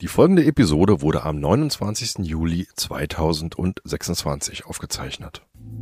Die folgende Episode wurde am 29. Juli 2026 aufgezeichnet.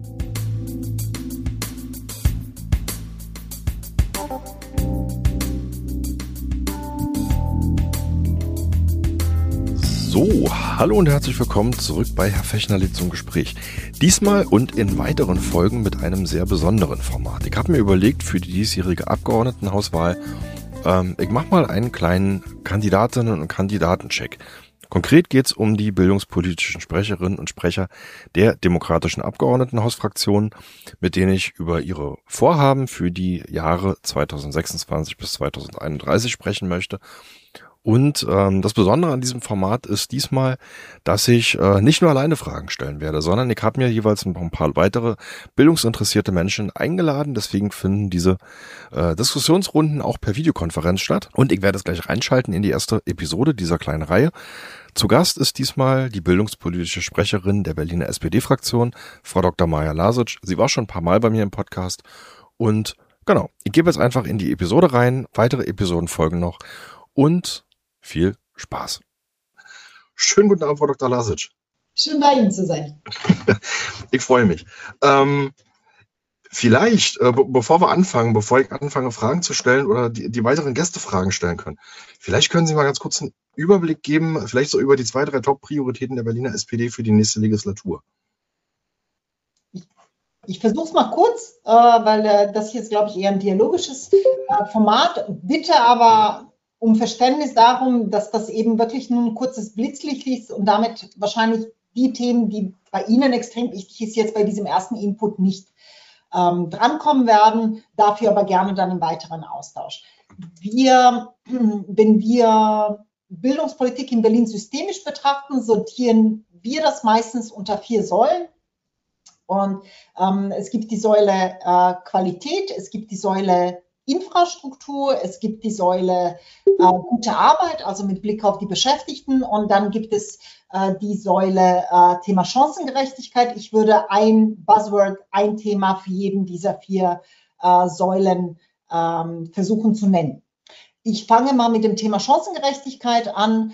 So, hallo und herzlich willkommen zurück bei Herr Fechnerli zum Gespräch. Diesmal und in weiteren Folgen mit einem sehr besonderen Format. Ich habe mir überlegt, für die diesjährige Abgeordnetenhauswahl, ich mache mal einen kleinen Kandidatinnen- und Kandidatencheck. Konkret geht es um die bildungspolitischen Sprecherinnen und Sprecher der demokratischen Abgeordnetenhausfraktionen, mit denen ich über ihre Vorhaben für die Jahre 2026 bis 2031 sprechen möchte. Und das Besondere an diesem Format ist diesmal, dass ich nicht nur alleine Fragen stellen werde, sondern ich habe mir jeweils noch ein paar weitere bildungsinteressierte Menschen eingeladen. Deswegen finden diese Diskussionsrunden auch per Videokonferenz statt. Und ich werde es gleich reinschalten in die erste Episode dieser kleinen Reihe. Zu Gast ist diesmal die bildungspolitische Sprecherin der Berliner SPD-Fraktion, Frau Dr. Maja Lasic. Sie war schon ein paar Mal bei mir im Podcast. Und genau, ich gebe jetzt einfach in die Episode rein. Weitere Episoden folgen noch. Und viel Spaß. Schönen guten Abend, Frau Dr. Lasic. Schön bei Ihnen zu sein. Ich freue mich. Vielleicht, bevor ich anfange, Fragen zu stellen oder die weiteren Gäste Fragen stellen können, vielleicht können Sie mal ganz kurz einen Überblick geben, vielleicht so über die 2, 3 Top-Prioritäten der Berliner SPD für die nächste Legislatur. Ich versuche es mal kurz, weil das hier ist, glaube ich, eher ein dialogisches Format. Bitte aber um Verständnis darum, dass das eben wirklich nur ein kurzes Blitzlicht ist und damit wahrscheinlich die Themen, die bei Ihnen extrem wichtig ist, jetzt bei diesem ersten Input nicht drankommen werden, dafür aber gerne dann im weiteren Austausch. Wenn wir Bildungspolitik in Berlin systemisch betrachten, sortieren wir das meistens unter 4 Säulen. Und es gibt die Säule Qualität, es gibt die Säule Infrastruktur, es gibt die Säule gute Arbeit, also mit Blick auf die Beschäftigten, und dann gibt es die Säule Thema Chancengerechtigkeit. Ich würde ein Buzzword, ein Thema für jeden dieser 4 Säulen versuchen zu nennen. Ich fange mal mit dem Thema Chancengerechtigkeit an,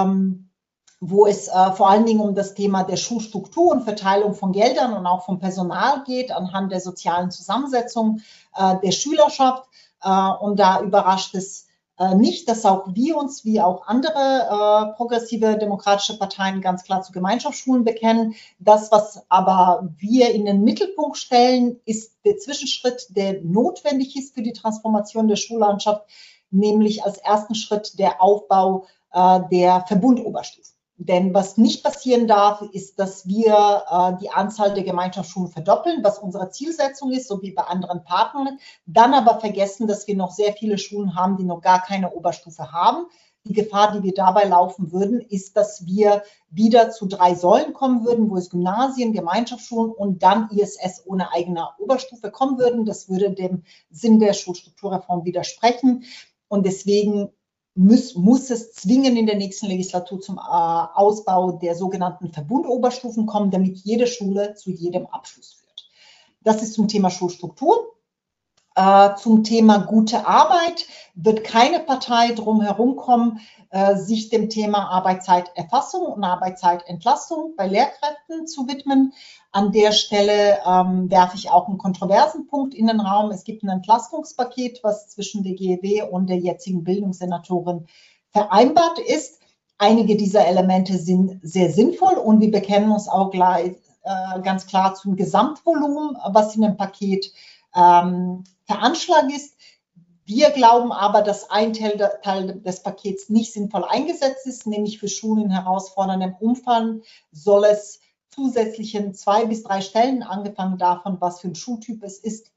wo es vor allen Dingen um das Thema der Schulstruktur und Verteilung von Geldern und auch vom Personal geht, anhand der sozialen Zusammensetzung der Schülerschaft. Und da überrascht es nicht, dass auch wir uns, wie auch andere progressive demokratische Parteien, ganz klar zu Gemeinschaftsschulen bekennen. Das, was aber wir in den Mittelpunkt stellen, ist der Zwischenschritt, der notwendig ist für die Transformation der Schullandschaft, nämlich als ersten Schritt der Aufbau der Verbundoberstufen. Denn was nicht passieren darf, ist, dass wir die Anzahl der Gemeinschaftsschulen verdoppeln, was unsere Zielsetzung ist, so wie bei anderen Partnern, dann aber vergessen, dass wir noch sehr viele Schulen haben, die noch gar keine Oberstufe haben. Die Gefahr, die wir dabei laufen würden, ist, dass wir wieder zu 3 Säulen kommen würden, wo es Gymnasien, Gemeinschaftsschulen und dann ISS ohne eigene Oberstufe kommen würden. Das würde dem Sinn der Schulstrukturreform widersprechen. Und deswegen muss es zwingend in der nächsten Legislatur zum Ausbau der sogenannten Verbundoberstufen kommen, damit jede Schule zu jedem Abschluss führt. Das ist zum Thema Schulstruktur. Zum Thema gute Arbeit wird keine Partei drum herum kommen, sich dem Thema Arbeitszeiterfassung und Arbeitszeitentlastung bei Lehrkräften zu widmen. An der Stelle werfe ich auch einen kontroversen Punkt in den Raum. Es gibt ein Entlastungspaket, was zwischen der GEW und der jetzigen Bildungssenatorin vereinbart ist. Einige dieser Elemente sind sehr sinnvoll und wir bekennen uns auch gleich, ganz klar zum Gesamtvolumen, was in dem Paket veranschlagt ist. Wir glauben aber, dass ein Teil des Pakets nicht sinnvoll eingesetzt ist, nämlich für Schulen in herausforderndem Umfang soll es zusätzlichen 2 bis 3 Stellen, angefangen davon, was für ein Schultyp es ist,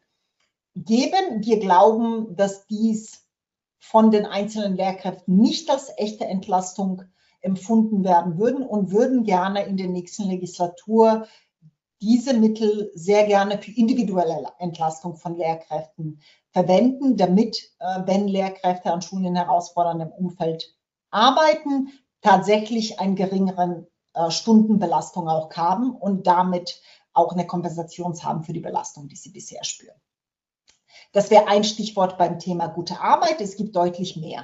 geben. Wir glauben, dass dies von den einzelnen Lehrkräften nicht als echte Entlastung empfunden werden würden und würden gerne in der nächsten Legislatur diese Mittel sehr gerne für individuelle Entlastung von Lehrkräften verwenden, damit, wenn Lehrkräfte an Schulen in herausforderndem Umfeld arbeiten, tatsächlich einen geringeren Stundenbelastung auch haben und damit auch eine Kompensation haben für die Belastung, die sie bisher spüren. Das wäre ein Stichwort beim Thema gute Arbeit. Es gibt deutlich mehr.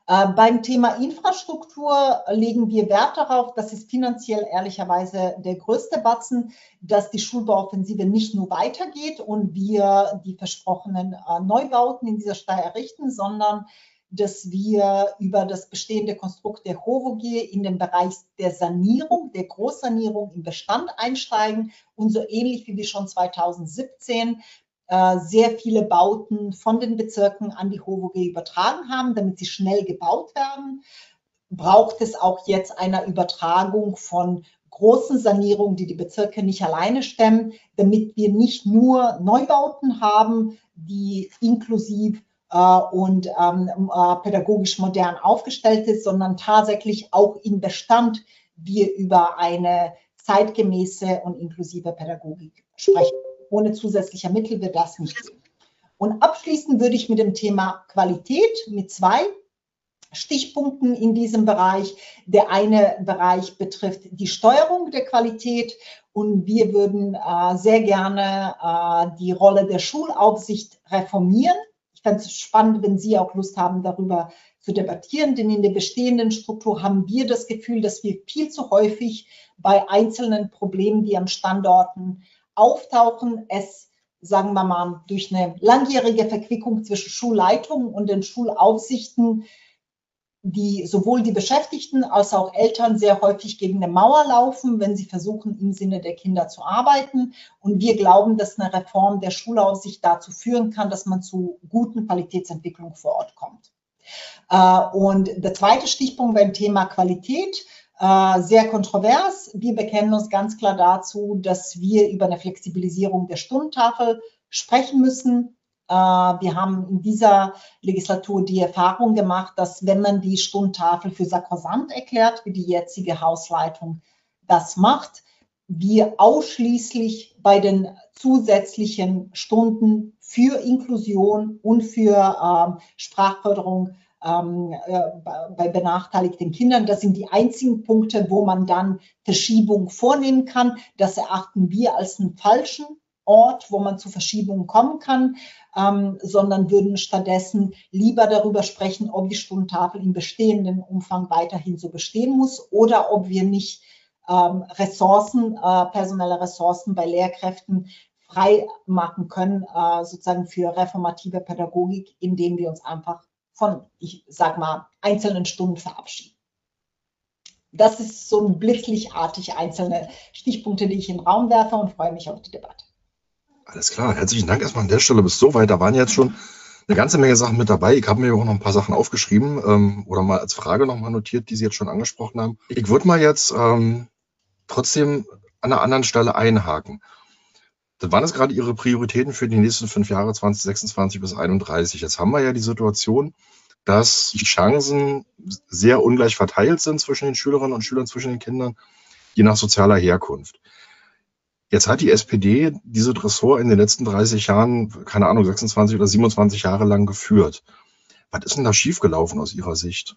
Beim Thema Infrastruktur legen wir Wert darauf, das ist finanziell ehrlicherweise der größte Batzen, dass die Schulbauoffensive nicht nur weitergeht und wir die versprochenen Neubauten in dieser Stadt errichten, sondern dass wir über das bestehende Konstrukt der HOVOG in den Bereich der Sanierung, der Großsanierung im Bestand einsteigen und so ähnlich wie wir schon 2017 sehr viele Bauten von den Bezirken an die HOVOG übertragen haben, damit sie schnell gebaut werden. Braucht es auch jetzt eine Übertragung von großen Sanierungen, die die Bezirke nicht alleine stemmen, damit wir nicht nur Neubauten haben, die inklusiv und pädagogisch modern aufgestellt ist, sondern tatsächlich auch im Bestand wir über eine zeitgemäße und inklusive Pädagogik sprechen. Ohne zusätzliche Mittel wird das nicht gehen. Und abschließend würde ich mit dem Thema Qualität mit 2 Stichpunkten in diesem Bereich. Der eine Bereich betrifft die Steuerung der Qualität und wir würden sehr gerne die Rolle der Schulaufsicht reformieren. Ich fände es spannend, wenn Sie auch Lust haben, darüber zu debattieren, denn in der bestehenden Struktur haben wir das Gefühl, dass wir viel zu häufig bei einzelnen Problemen, die an Standorten auftauchen, es, sagen wir mal, durch eine langjährige Verquickung zwischen Schulleitungen und den Schulaufsichten, die sowohl die Beschäftigten als auch Eltern sehr häufig gegen eine Mauer laufen, wenn sie versuchen, im Sinne der Kinder zu arbeiten. Und wir glauben, dass eine Reform der Schulaufsicht dazu führen kann, dass man zu guten Qualitätsentwicklung vor Ort kommt. Und der zweite Stichpunkt beim Thema Qualität, sehr kontrovers. Wir bekennen uns ganz klar dazu, dass wir über eine Flexibilisierung der Stundentafel sprechen müssen. Wir haben in dieser Legislatur die Erfahrung gemacht, dass wenn man die Stundentafel für sakrosant erklärt, wie die jetzige Hausleitung das macht, wir ausschließlich bei den zusätzlichen Stunden für Inklusion und für Sprachförderung bei benachteiligten Kindern. Das sind die einzigen Punkte, wo man dann Verschiebung vornehmen kann. Das erachten wir als einen falschen Ort, wo man zu Verschiebungen kommen kann, sondern würden stattdessen lieber darüber sprechen, ob die Stundentafel im bestehenden Umfang weiterhin so bestehen muss oder ob wir nicht personelle Ressourcen bei Lehrkräften frei machen können, sozusagen für reformative Pädagogik, indem wir uns einfach von, ich sag mal, einzelnen Stunden verabschieden. Das ist so ein blitzlichtartig einzelne Stichpunkte, die ich in den Raum werfe und freue mich auf die Debatte. Alles klar, herzlichen Dank erstmal an der Stelle bis so weit. Da waren jetzt schon eine ganze Menge Sachen mit dabei. Ich habe mir auch noch ein paar Sachen aufgeschrieben oder mal als Frage nochmal notiert, die Sie jetzt schon angesprochen haben. Ich würde mal jetzt trotzdem an einer anderen Stelle einhaken. Das waren jetzt gerade Ihre Prioritäten für die nächsten 5 Jahre, 2026 bis 2031. Jetzt haben wir ja die Situation, dass die Chancen sehr ungleich verteilt sind zwischen den Schülerinnen und Schülern, zwischen den Kindern, je nach sozialer Herkunft. Jetzt hat die SPD dieses Ressort in den letzten 30 Jahren, keine Ahnung, 26 oder 27 Jahre lang geführt. Was ist denn da schiefgelaufen aus Ihrer Sicht?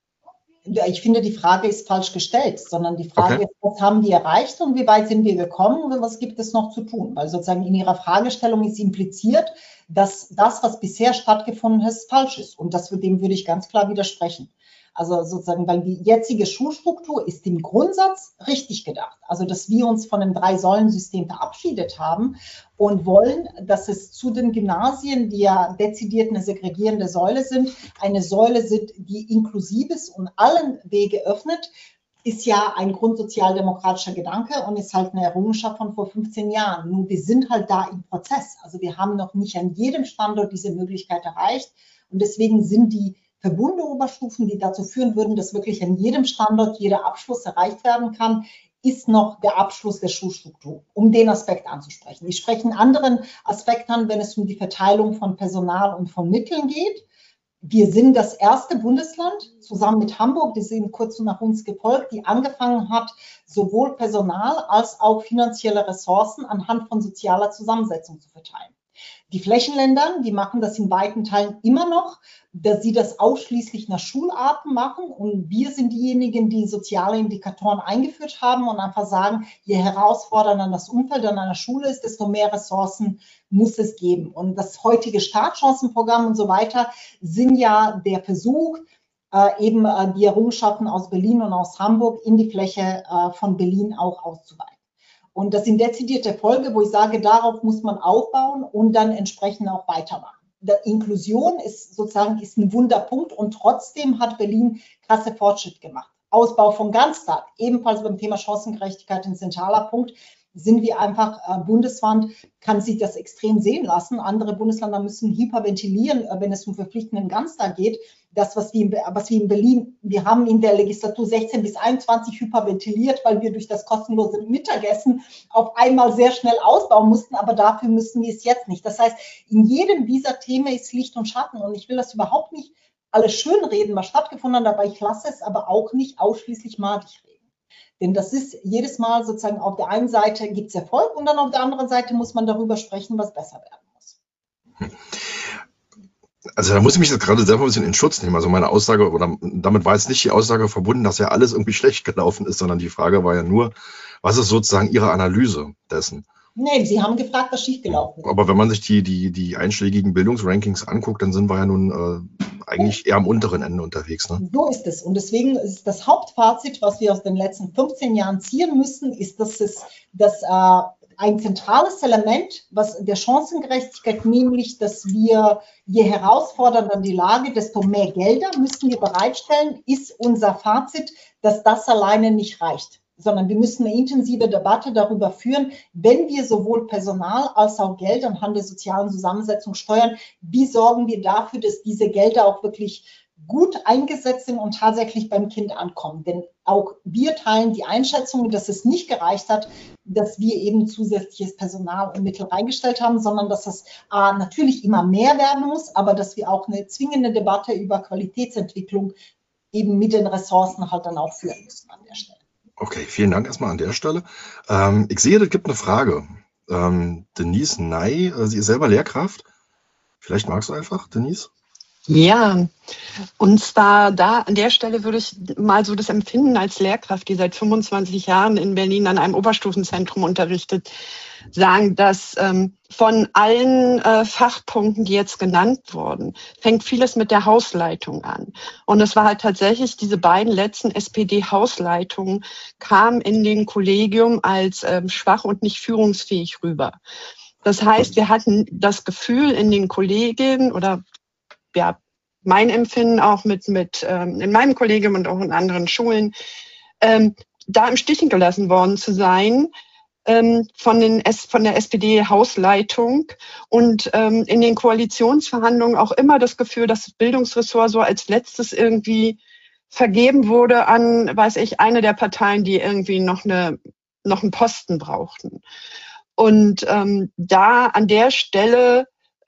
Ich finde, die Frage ist falsch gestellt, sondern die Frage ist, was haben die erreicht und wie weit sind wir gekommen und was gibt es noch zu tun? Weil sozusagen in Ihrer Fragestellung ist impliziert, dass das, was bisher stattgefunden hat, falsch ist. Und dem würde ich ganz klar widersprechen. Also sozusagen, weil die jetzige Schulstruktur ist im Grundsatz richtig gedacht. Also, dass wir uns von dem 3-Säulen-System verabschiedet haben und wollen, dass es zu den Gymnasien, die ja dezidiert eine segregierende Säule sind, eine Säule sind, die inklusiv ist und allen Wege öffnet, ist ja ein grundsozialdemokratischer Gedanke und ist halt eine Errungenschaft von vor 15 Jahren. Nun, wir sind halt da im Prozess. Also wir haben noch nicht an jedem Standort diese Möglichkeit erreicht und deswegen sind die Verbundeoberstufen, die dazu führen würden, dass wirklich an jedem Standort jeder Abschluss erreicht werden kann, ist noch der Abschluss der Schulstruktur, um den Aspekt anzusprechen. Ich spreche einen anderen Aspekt an, wenn es um die Verteilung von Personal und von Mitteln geht. Wir sind das erste Bundesland, zusammen mit Hamburg, die sind kurz nach uns gefolgt, die angefangen hat, sowohl Personal als auch finanzielle Ressourcen anhand von sozialer Zusammensetzung zu verteilen. Die Flächenländer, die machen das in weiten Teilen immer noch, dass sie das ausschließlich nach Schularten machen. Und wir sind diejenigen, die soziale Indikatoren eingeführt haben und einfach sagen, je herausfordernder das Umfeld an einer Schule ist, desto mehr Ressourcen muss es geben. Und das heutige Startchancenprogramm und so weiter sind ja der Versuch, eben die Errungenschaften aus Berlin und aus Hamburg in die Fläche von Berlin auch auszuweiten. Und das sind dezidierte Erfolge, wo ich sage, darauf muss man aufbauen und dann entsprechend auch weitermachen. Inklusion ist sozusagen ein Wunderpunkt und trotzdem hat Berlin krasse Fortschritt gemacht. Ausbau von Ganztag, ebenfalls beim Thema Chancengerechtigkeit ein zentraler Punkt. Sind wir einfach bundesweit, kann sich das extrem sehen lassen. Andere Bundesländer müssen hyperventilieren, wenn es um verpflichtenden Ganztag geht. Das, was wir in Berlin, wir haben in der Legislatur 16 bis 21 hyperventiliert, weil wir durch das kostenlose Mittagessen auf einmal sehr schnell ausbauen mussten, aber dafür müssen wir es jetzt nicht. Das heißt, in jedem dieser Themen ist Licht und Schatten und ich will das überhaupt nicht alles schönreden, was stattgefunden hat, aber ich lasse es aber auch nicht ausschließlich madig reden. Denn das ist jedes Mal sozusagen, auf der einen Seite gibt es Erfolg und dann auf der anderen Seite muss man darüber sprechen, was besser werden muss. Also da muss ich mich jetzt gerade selber ein bisschen in Schutz nehmen. Also meine Aussage, oder damit war jetzt nicht die Aussage verbunden, dass ja alles irgendwie schlecht gelaufen ist, sondern die Frage war ja nur, was ist sozusagen Ihre Analyse dessen? Nee, Sie haben gefragt, was schiefgelaufen ist. Aber wenn man sich die einschlägigen Bildungsrankings anguckt, dann sind wir ja nun eigentlich eher am unteren Ende unterwegs. Ne? So ist es. Und deswegen ist das Hauptfazit, was wir aus den letzten 15 Jahren ziehen müssen, ist, dass ein zentrales Element, was der Chancengerechtigkeit, nämlich, dass wir, je herausfordernder die Lage, desto mehr Gelder müssen wir bereitstellen, ist unser Fazit, dass das alleine nicht reicht. Sondern wir müssen eine intensive Debatte darüber führen, wenn wir sowohl Personal als auch Geld anhand der sozialen Zusammensetzung steuern, wie sorgen wir dafür, dass diese Gelder auch wirklich gut eingesetzt sind und tatsächlich beim Kind ankommen. Denn auch wir teilen die Einschätzung, dass es nicht gereicht hat, dass wir eben zusätzliches Personal und Mittel reingestellt haben, sondern dass es natürlich immer mehr werden muss, aber dass wir auch eine zwingende Debatte über Qualitätsentwicklung eben mit den Ressourcen halt dann auch führen müssen an der Stelle. Okay, vielen Dank erstmal an der Stelle. Ich sehe, es gibt eine Frage. Denise Ney, sie ist selber Lehrkraft. Vielleicht magst du einfach, Denise? Ja, und zwar da an der Stelle würde ich mal so das Empfinden als Lehrkraft, die seit 25 Jahren in Berlin an einem Oberstufenzentrum unterrichtet, sagen, dass von allen Fachpunkten, die jetzt genannt wurden, fängt vieles mit der Hausleitung an. Und es war halt tatsächlich, diese beiden letzten SPD-Hausleitungen kamen in den Kollegium als schwach und nicht führungsfähig rüber. Das heißt, wir hatten das Gefühl in den Kollegien oder ja, mein Empfinden auch mit in meinem Kollegium und auch in anderen Schulen, da im Stich gelassen worden zu sein von der SPD-Hausleitung und in den Koalitionsverhandlungen auch immer das Gefühl, dass das Bildungsressort so als letztes irgendwie vergeben wurde an, weiß ich, eine der Parteien, die irgendwie noch einen Posten brauchten. Und da an der Stelle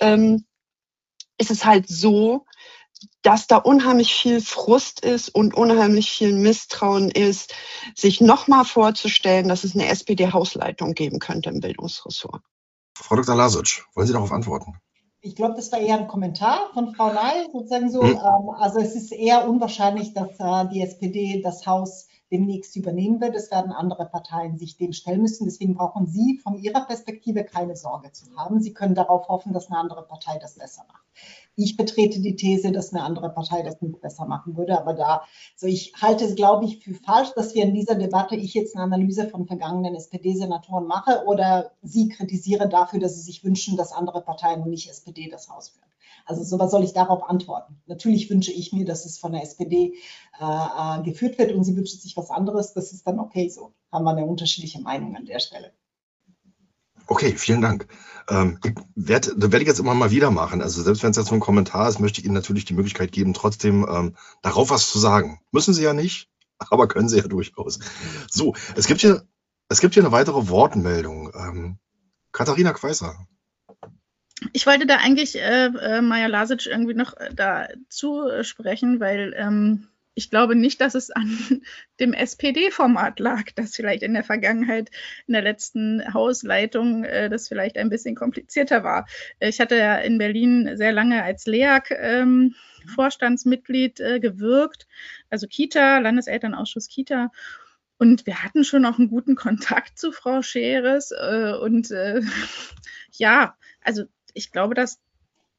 ist es halt so, dass da unheimlich viel Frust ist und unheimlich viel Misstrauen ist, sich nochmal vorzustellen, dass es eine SPD-Hausleitung geben könnte im Bildungsressort. Frau Dr. Lasic, wollen Sie darauf antworten? Ich glaube, das war eher ein Kommentar von Frau Ney, sozusagen so. Also es ist eher unwahrscheinlich, dass die SPD das Haus demnächst übernehmen wird. Es werden andere Parteien sich dem stellen müssen. Deswegen brauchen Sie von Ihrer Perspektive keine Sorge zu haben. Sie können darauf hoffen, dass eine andere Partei das besser macht. Ich betrete die These, dass eine andere Partei das nicht besser machen würde. Aber ich halte es, glaube ich, für falsch, dass wir in dieser Debatte, ich jetzt eine Analyse von vergangenen SPD-Senatoren mache oder Sie kritisiere dafür, dass Sie sich wünschen, dass andere Parteien und nicht SPD das Haus führen. Also so was soll ich darauf antworten? Natürlich wünsche ich mir, dass es von der SPD geführt wird und sie wünscht sich was anderes. Das ist dann okay so. Haben wir eine unterschiedliche Meinung an der Stelle. Okay, vielen Dank. Das werde ich jetzt immer mal wieder machen. Also selbst wenn es jetzt nur ein Kommentar ist, möchte ich Ihnen natürlich die Möglichkeit geben, trotzdem darauf was zu sagen. Müssen Sie ja nicht, aber können Sie ja durchaus. So, es gibt hier eine weitere Wortmeldung. Katharina Queißer. Ich wollte da eigentlich Maja Lasic irgendwie noch dazu sprechen, weil ich glaube nicht, dass es an dem SPD-Format lag, das vielleicht in der Vergangenheit, in der letzten Hausleitung, das vielleicht ein bisschen komplizierter war. Ich hatte ja in Berlin sehr lange als LEAG Vorstandsmitglied gewirkt, also Kita, Landeselternausschuss Kita. Und wir hatten schon auch einen guten Kontakt zu Frau Scheres. Ja, also ich glaube, dass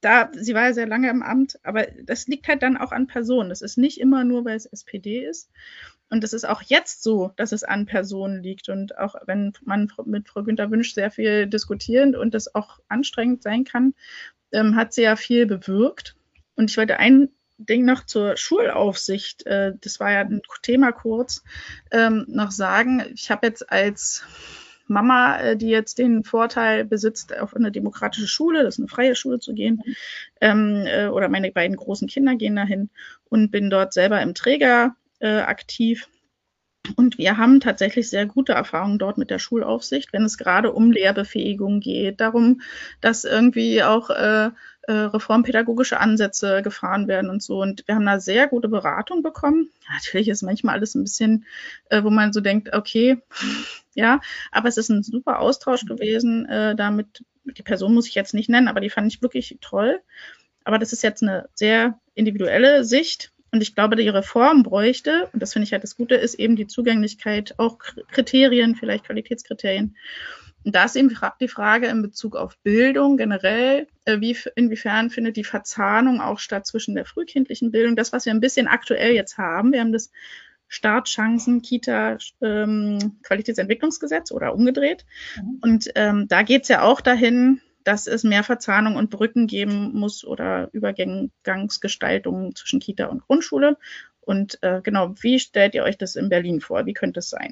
sie war ja sehr lange im Amt, aber das liegt halt dann auch an Personen. Das ist nicht immer nur, weil es SPD ist. Und es ist auch jetzt so, dass es an Personen liegt. Und auch wenn man mit Frau Günther Wünsch sehr viel diskutieren und das auch anstrengend sein kann, hat sie ja viel bewirkt. Und ich wollte ein Ding noch zur Schulaufsicht, das war ja ein Thema kurz, noch sagen. Ich habe jetzt als Mama, die jetzt den Vorteil besitzt, auf eine demokratische Schule, das ist eine freie Schule zu gehen, oder meine beiden großen Kinder gehen dahin und bin dort selber im Träger aktiv. Und wir haben tatsächlich sehr gute Erfahrungen dort mit der Schulaufsicht, wenn es gerade um Lehrbefähigung geht, darum, dass irgendwie auch reformpädagogische Ansätze gefahren werden und so. Und wir haben da sehr gute Beratung bekommen. Natürlich ist manchmal alles ein bisschen, wo man so denkt, okay, ja, aber es ist ein super Austausch gewesen. Damit, die Person muss ich jetzt nicht nennen, aber die fand ich wirklich toll. Aber das ist jetzt eine sehr individuelle Sicht. Und ich glaube, die Reform bräuchte, und das finde ich halt das Gute, ist eben die Zugänglichkeit, auch Kriterien, vielleicht Qualitätskriterien. Und da ist eben die Frage in Bezug auf Bildung generell, inwiefern findet die Verzahnung auch statt zwischen der frühkindlichen Bildung, das, was wir ein bisschen aktuell jetzt haben. Wir haben das Startchancen, Kita, Qualitätsentwicklungsgesetz oder umgedreht. Und da geht es ja auch dahin, dass es mehr Verzahnung und Brücken geben muss oder Übergangsgestaltungen zwischen Kita und Grundschule. Und genau, wie stellt ihr euch das in Berlin vor? Wie könnte es sein?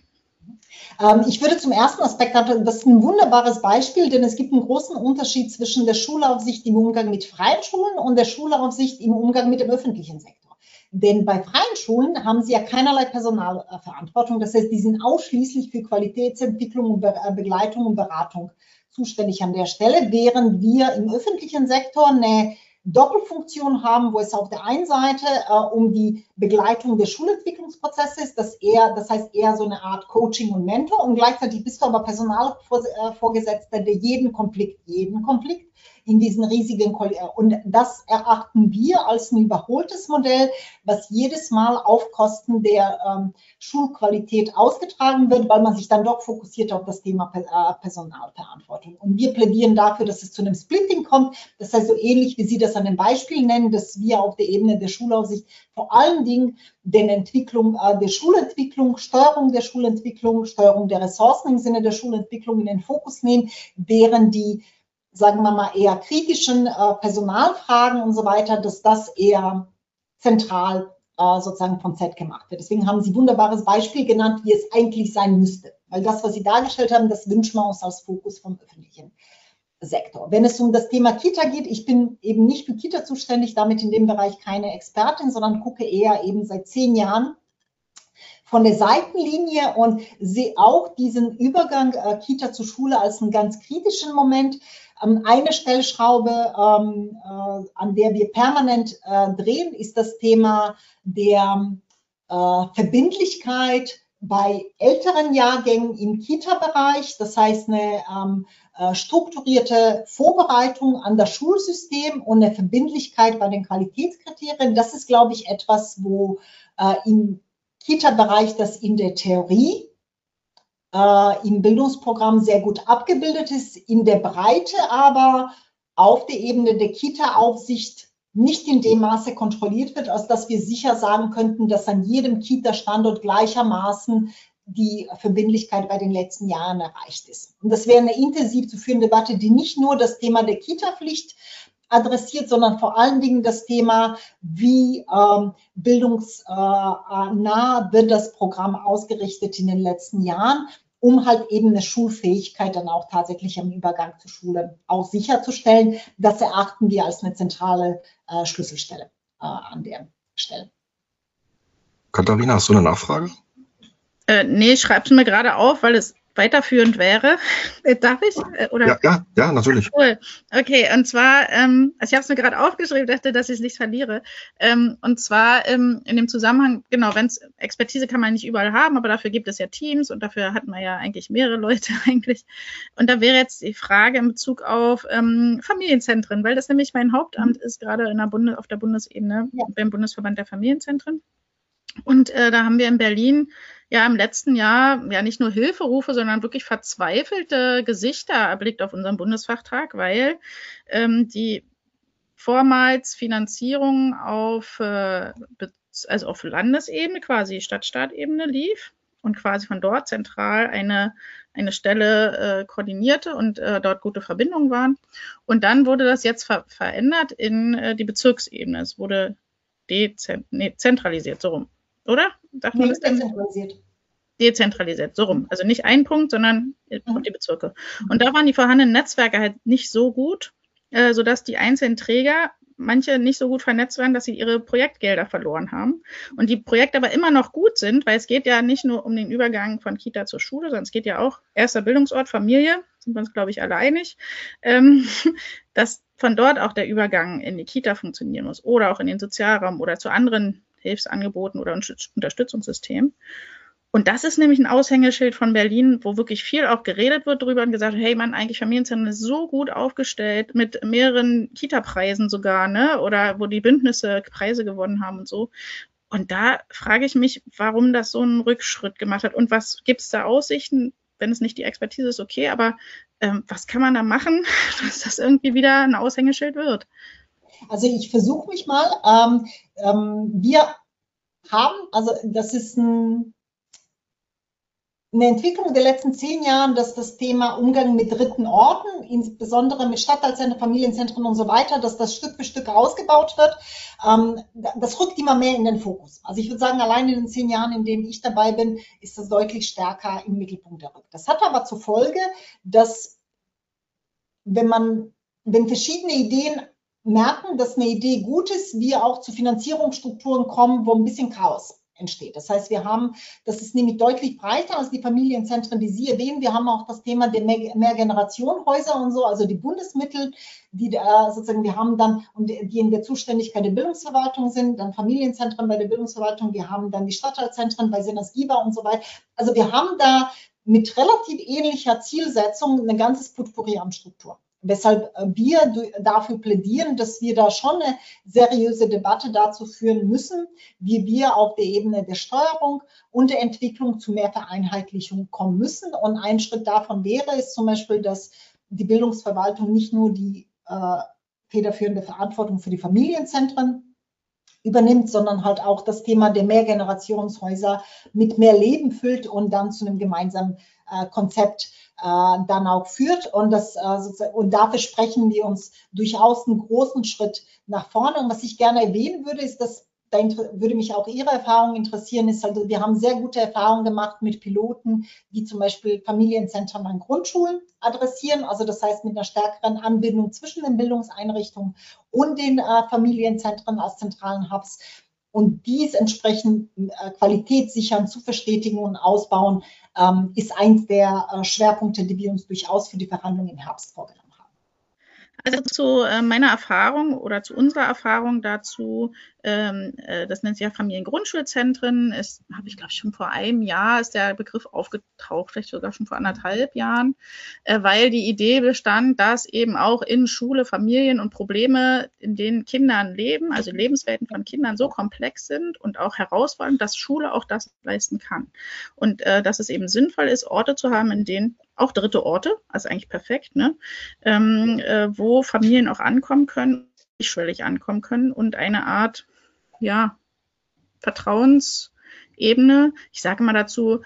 Ich würde zum ersten Aspekt, das ist ein wunderbares Beispiel, denn es gibt einen großen Unterschied zwischen der Schulaufsicht im Umgang mit freien Schulen und der Schulaufsicht im Umgang mit dem öffentlichen Sektor. Denn bei freien Schulen haben sie ja keinerlei Personalverantwortung. Das heißt, die sind ausschließlich für Qualitätsentwicklung und Begleitung und Beratung zuständig an der Stelle, während wir im öffentlichen Sektor eine Doppelfunktion haben, wo es auf der einen Seite um die Begleitung des Schulentwicklungsprozesses ist, das heißt eher so eine Art Coaching und Mentor, und gleichzeitig bist du aber Personalvorgesetzter, der jeden Konflikt in diesen riesigen, und das erachten wir als ein überholtes Modell, was jedes Mal auf Kosten der Schulqualität ausgetragen wird, weil man sich dann doch fokussiert auf das Thema Personalverantwortung. Und wir plädieren dafür, dass es zu einem Splitting kommt. Das heißt, so ähnlich wie Sie das an den Beispielen nennen, dass wir auf der Ebene der Schulaufsicht vor allen Dingen den Entwicklung der Schulentwicklung, Steuerung der Ressourcen im Sinne der Schulentwicklung in den Fokus nehmen, während die, sagen wir mal, eher kritischen Personalfragen und so weiter, dass das eher zentral sozusagen von Z gemacht wird. Deswegen haben Sie ein wunderbares Beispiel genannt, wie es eigentlich sein müsste. Weil das, was Sie dargestellt haben, das wünschen wir uns als Fokus vom öffentlichen Sektor. Wenn es um das Thema Kita geht, ich bin eben nicht für Kita zuständig, damit in dem Bereich keine Expertin, sondern gucke eher eben seit 10 Jahren von der Seitenlinie und sehe auch diesen Übergang Kita zu Schule als einen ganz kritischen Moment. Eine Stellschraube, an der wir permanent drehen, ist das Thema der Verbindlichkeit bei älteren Jahrgängen im Kita-Bereich. Das heißt, eine strukturierte Vorbereitung an das Schulsystem und eine Verbindlichkeit bei den Qualitätskriterien. Das ist, glaube ich, etwas, wo im Kita-Bereich das in der Theorie im Bildungsprogramm sehr gut abgebildet ist, in der Breite aber auf der Ebene der Kita-Aufsicht nicht in dem Maße kontrolliert wird, als dass wir sicher sagen könnten, dass an jedem Kita-Standort gleichermaßen die Verbindlichkeit bei den letzten Jahren erreicht ist. Und das wäre eine intensiv zu führende Debatte, die nicht nur das Thema der Kita-Pflicht adressiert, sondern vor allen Dingen das Thema, wie bildungsnah wird das Programm ausgerichtet in den letzten Jahren, um halt eben eine Schulfähigkeit dann auch tatsächlich am Übergang zur Schule auch sicherzustellen. Das erachten wir als eine zentrale Schlüsselstelle an der Stelle. Katharina, hast du eine Nachfrage? Nee, ich schreibe es mir gerade auf, weil es weiterführend wäre. Darf ich? Oder? Ja, natürlich. Cool. Okay, und zwar, also ich habe es mir gerade aufgeschrieben, dachte, dass ich es nicht verliere. Und zwar in dem Zusammenhang, genau, Expertise kann man nicht überall haben, aber dafür gibt es ja Teams und dafür hat man ja eigentlich mehrere Leute eigentlich. Und da wäre jetzt die Frage in Bezug auf Familienzentren, weil das nämlich mein Hauptamt ist, gerade auf der Bundesebene, beim Bundesverband der Familienzentren. Und da haben wir in Berlin ja im letzten Jahr ja nicht nur Hilferufe, sondern wirklich verzweifelte Gesichter erblickt auf unserem Bundesfachtag, weil die vormals Finanzierung auf Landesebene, quasi Stadt-Staat-Ebene lief und quasi von dort zentral eine Stelle koordinierte und dort gute Verbindungen waren. Und dann wurde das jetzt verändert in die Bezirksebene. Es wurde zentralisiert, so rum. Oder? Darf man das dezentralisiert. Dezentralisiert, so rum. Also nicht ein Punkt, sondern die Bezirke. Und da waren die vorhandenen Netzwerke halt nicht so gut, sodass die einzelnen Träger, manche nicht so gut vernetzt waren, dass sie ihre Projektgelder verloren haben. Und die Projekte aber immer noch gut sind, weil es geht ja nicht nur um den Übergang von Kita zur Schule, sondern es geht ja auch erster Bildungsort, Familie, sind wir uns, glaube ich, alle einig, dass von dort auch der Übergang in die Kita funktionieren muss oder auch in den Sozialraum oder zu anderen Hilfsangeboten oder Unterstützungssystemen. Und das ist nämlich ein Aushängeschild von Berlin, wo wirklich viel auch geredet wird drüber und gesagt, hey Mann, eigentlich Familienzentren ist so gut aufgestellt, mit mehreren Kita-Preisen sogar, ne? Oder wo die Bündnisse Preise gewonnen haben und so. Und da frage ich mich, warum das so einen Rückschritt gemacht hat und was gibt es da Aussichten? Wenn es nicht die Expertise ist, okay, aber was kann man da machen, dass das irgendwie wieder ein Aushängeschild wird? Also ich versuche mich mal. Wir haben, also das ist eine Entwicklung der letzten 10 Jahren, dass das Thema Umgang mit dritten Orten, insbesondere mit Stadtteilzentren, Familienzentren und so weiter, dass das Stück für Stück ausgebaut wird, das rückt immer mehr in den Fokus. Also ich würde sagen, allein in den 10 Jahren, in denen ich dabei bin, ist das deutlich stärker im Mittelpunkt gerückt. Das hat aber zur Folge, dass wenn verschiedene Ideen merken, dass eine Idee gut ist, wir auch zu Finanzierungsstrukturen kommen, wo ein bisschen Chaos entsteht. Das heißt, das ist nämlich deutlich breiter als die Familienzentren, die Sie erwähnen. Wir haben auch das Thema der Mehrgenerationenhäuser und so, also die Bundesmittel, die sozusagen wir haben dann, und die in der Zuständigkeit der Bildungsverwaltung sind, dann Familienzentren bei der Bildungsverwaltung, wir haben dann die Stadtteilzentren bei Sinners-Giba und so weiter. Also wir haben da mit relativ ähnlicher Zielsetzung ein ganzes Potpourri an Strukturen. Weshalb wir dafür plädieren, dass wir da schon eine seriöse Debatte dazu führen müssen, wie wir auf der Ebene der Steuerung und der Entwicklung zu mehr Vereinheitlichung kommen müssen. Und ein Schritt davon wäre es zum Beispiel, dass die Bildungsverwaltung nicht nur die federführende Verantwortung für die Familienzentren übernimmt, sondern halt auch das Thema der Mehrgenerationshäuser mit mehr Leben füllt und dann zu einem gemeinsamen Konzept dann auch führt. Und da versprechen wir uns durchaus einen großen Schritt nach vorne. Und was ich gerne erwähnen würde, ist, dass da würde mich auch Ihre Erfahrung interessieren, ist halt, wir haben sehr gute Erfahrungen gemacht mit Piloten, die zum Beispiel Familienzentren an Grundschulen adressieren, also das heißt mit einer stärkeren Anbindung zwischen den Bildungseinrichtungen und den Familienzentren als zentralen Hubs. Und dies entsprechend qualitätssichern, zu verstetigen und ausbauen, ist eins der Schwerpunkte, die wir uns durchaus für die Verhandlungen im Herbst vorgenommen haben. Also zu meiner Erfahrung oder zu unserer Erfahrung dazu, das nennt sich ja Familiengrundschulzentren, habe ich glaube ich schon vor einem Jahr ist der Begriff aufgetaucht, vielleicht sogar schon vor 1,5 Jahren, weil die Idee bestand, dass eben auch in Schule Familien und Probleme, in denen Kindern leben, also Lebenswelten von Kindern so komplex sind und auch herausfordernd, dass Schule auch das leisten kann. Und dass es eben sinnvoll ist, Orte zu haben, in denen auch dritte Orte, also eigentlich perfekt, ne, wo Familien auch ankommen können, niedrigschwellig ankommen können und eine Art, ja, Vertrauensebene, ich sage mal dazu,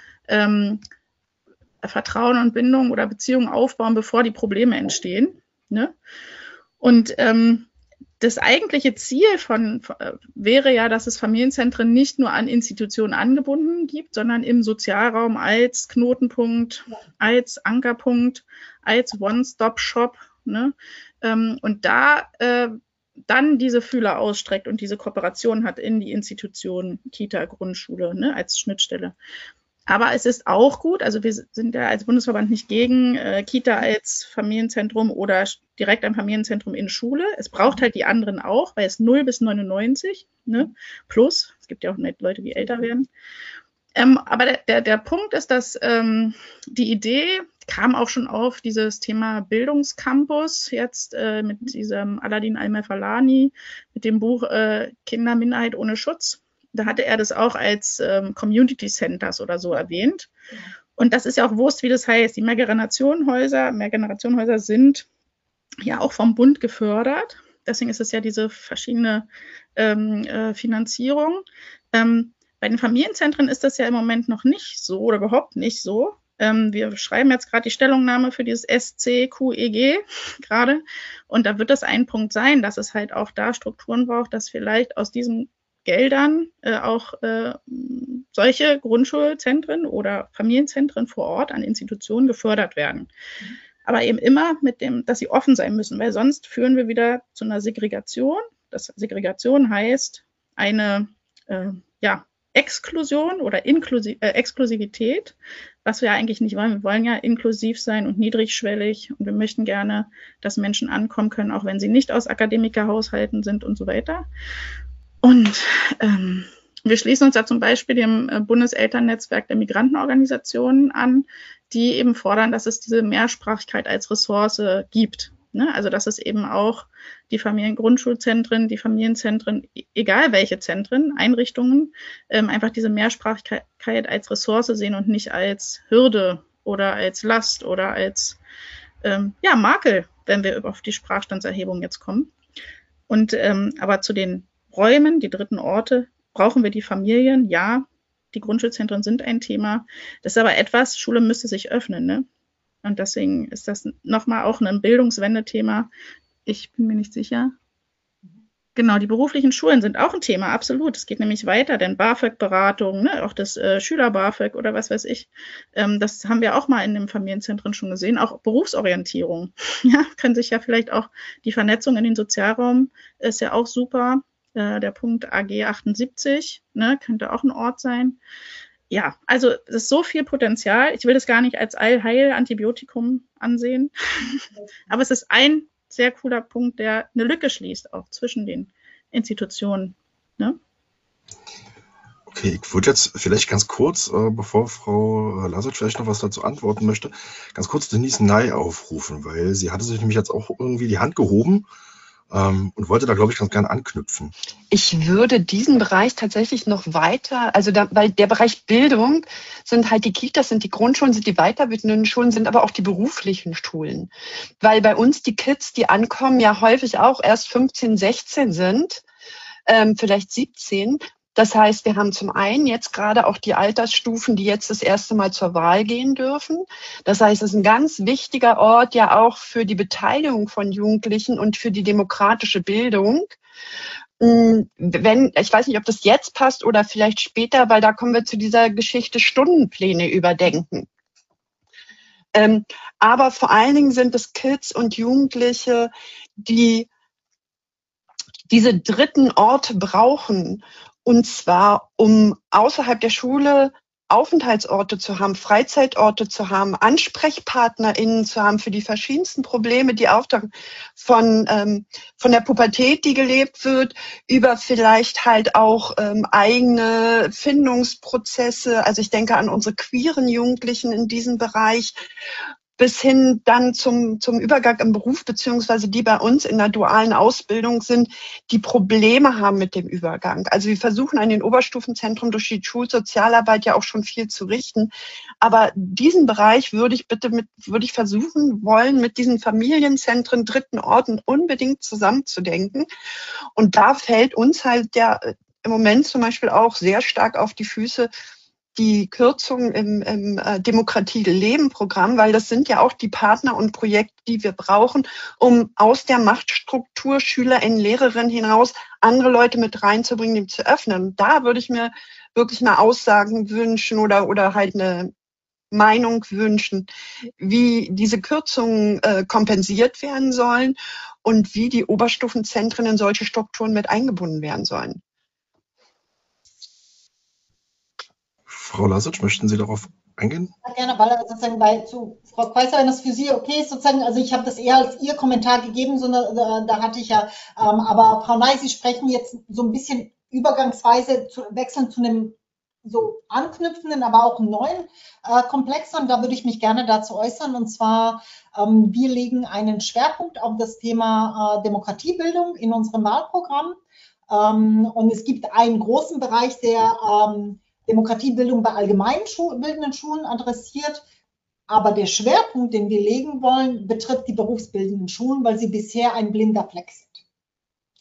Vertrauen und Bindung oder Beziehungen aufbauen, bevor die Probleme entstehen. Ne? Und das eigentliche Ziel wäre ja, dass es Familienzentren nicht nur an Institutionen angebunden gibt, sondern im Sozialraum als Knotenpunkt, als Ankerpunkt, als One-Stop-Shop. Ne? Und da dann diese Fühler ausstreckt und diese Kooperation hat in die Institutionen, Kita, Grundschule, ne, als Schnittstelle. Aber es ist auch gut, also wir sind ja als Bundesverband nicht gegen Kita als Familienzentrum oder direkt ein Familienzentrum in Schule. Es braucht halt die anderen auch, weil es 0 bis 99, ne, plus, es gibt ja auch Leute, die älter werden. Aber der Punkt ist, dass die Idee kam auch schon auf dieses Thema Bildungscampus, jetzt mit diesem Aladin Al-Mefalani, mit dem Buch Kinderminderheit ohne Schutz. Da hatte er das auch als Community Centers oder so erwähnt. Und das ist ja auch Wurst, wie das heißt. Die Mehrgenerationenhäuser sind ja auch vom Bund gefördert. Deswegen ist es ja diese verschiedene Finanzierung. Bei den Familienzentren ist das ja im Moment noch nicht so oder überhaupt nicht so. Wir schreiben jetzt gerade die Stellungnahme für dieses SCQEG gerade. Und da wird das ein Punkt sein, dass es halt auch da Strukturen braucht, dass vielleicht aus diesen Geldern auch solche Grundschulzentren oder Familienzentren vor Ort an Institutionen gefördert werden. Aber eben immer mit dem, dass sie offen sein müssen, weil sonst führen wir wieder zu einer Segregation. Segregation heißt eine Exklusion oder Exklusivität, was wir ja eigentlich nicht wollen. Wir wollen ja inklusiv sein und niedrigschwellig und wir möchten gerne, dass Menschen ankommen können, auch wenn sie nicht aus Akademikerhaushalten sind und so weiter. Und wir schließen uns da zum Beispiel dem Bundeselternnetzwerk der Migrantenorganisationen an, die eben fordern, dass es diese Mehrsprachigkeit als Ressource gibt. Ne? Also dass es eben auch die Familiengrundschulzentren, die Familienzentren, egal welche Zentren, Einrichtungen, einfach diese Mehrsprachigkeit als Ressource sehen und nicht als Hürde oder als Last oder als Makel, wenn wir auf die Sprachstandserhebung jetzt kommen. Und aber zu den Räumen, die dritten Orte, brauchen wir die Familien. Ja, die Grundschulzentren sind ein Thema. Das ist aber etwas, Schule müsste sich öffnen, ne? Und deswegen ist das nochmal auch ein Bildungswende-Thema. Ich bin mir nicht sicher. Genau, die beruflichen Schulen sind auch ein Thema, absolut. Es geht nämlich weiter, denn BAföG-Beratung, ne, auch das Schüler-BAföG oder was weiß ich, das haben wir auch mal in den Familienzentren schon gesehen. Auch Berufsorientierung, ja, können sich ja vielleicht auch, die Vernetzung in den Sozialraum ist ja auch super. Der Punkt AG 78, ne, könnte auch ein Ort sein. Ja, also es ist so viel Potenzial. Ich will das gar nicht als Allheil-Antibiotikum ansehen, aber es ist ein sehr cooler Punkt, der eine Lücke schließt, auch zwischen den Institutionen. Ne? Okay, ich würde jetzt vielleicht ganz kurz, bevor Frau Lasic vielleicht noch was dazu antworten möchte, ganz kurz Denise Ney aufrufen, weil sie hatte sich nämlich jetzt auch irgendwie die Hand gehoben und wollte da, glaube ich, ganz gerne anknüpfen. Ich würde diesen Bereich tatsächlich noch weiter, weil der Bereich Bildung sind halt die Kitas, sind die Grundschulen, sind die weiterbildenden Schulen, sind aber auch die beruflichen Schulen. Weil bei uns die Kids, die ankommen, ja häufig auch erst 15, 16 sind, vielleicht 17. Das heißt, wir haben zum einen jetzt gerade auch die Altersstufen, die jetzt das erste Mal zur Wahl gehen dürfen. Das heißt, es ist ein ganz wichtiger Ort ja auch für die Beteiligung von Jugendlichen und für die demokratische Bildung. Ich weiß nicht, ob das jetzt passt oder vielleicht später, weil da kommen wir zu dieser Geschichte Stundenpläne überdenken. Aber vor allen Dingen sind es Kids und Jugendliche, die diese dritten Orte brauchen. Und zwar, um außerhalb der Schule Aufenthaltsorte zu haben, Freizeitorte zu haben, AnsprechpartnerInnen zu haben für die verschiedensten Probleme, die auftauchen, von der Pubertät, die gelebt wird, über vielleicht halt auch eigene Findungsprozesse. Also ich denke an unsere queeren Jugendlichen in diesem Bereich, bis hin dann zum Übergang im Beruf, beziehungsweise die bei uns in der dualen Ausbildung sind, die Probleme haben mit dem Übergang. Also wir versuchen an den Oberstufenzentren durch die Schulsozialarbeit ja auch schon viel zu richten. Aber diesen Bereich würde ich versuchen wollen, mit diesen Familienzentren, dritten Orten unbedingt zusammenzudenken. Und da fällt uns halt im Moment zum Beispiel auch sehr stark auf die Füße, die Kürzung im Demokratie-Leben-Programm, weil das sind ja auch die Partner und Projekte, die wir brauchen, um aus der Machtstruktur SchülerInnen, Lehrerinnen hinaus andere Leute mit reinzubringen, dem zu öffnen. Da würde ich mir wirklich mal Aussagen wünschen oder halt eine Meinung wünschen, wie diese Kürzungen kompensiert werden sollen und wie die Oberstufenzentren in solche Strukturen mit eingebunden werden sollen. Frau Lasic, möchten Sie darauf eingehen? Ja, gerne, weil sozusagen zu Frau Queißer, wenn das für Sie okay ist, sozusagen, also ich habe das eher als Ihr Kommentar gegeben, sondern da hatte ich ja, aber Frau Ney, Sie sprechen jetzt so ein bisschen übergangsweise wechseln zu einem so anknüpfenden, aber auch neuen Komplex und da würde ich mich gerne dazu äußern und zwar, wir legen einen Schwerpunkt auf das Thema Demokratiebildung in unserem Wahlprogramm und es gibt einen großen Bereich, der Demokratiebildung bei allgemeinbildenden Schulen adressiert. Aber der Schwerpunkt, den wir legen wollen, betrifft die berufsbildenden Schulen, weil sie bisher ein blinder Fleck sind.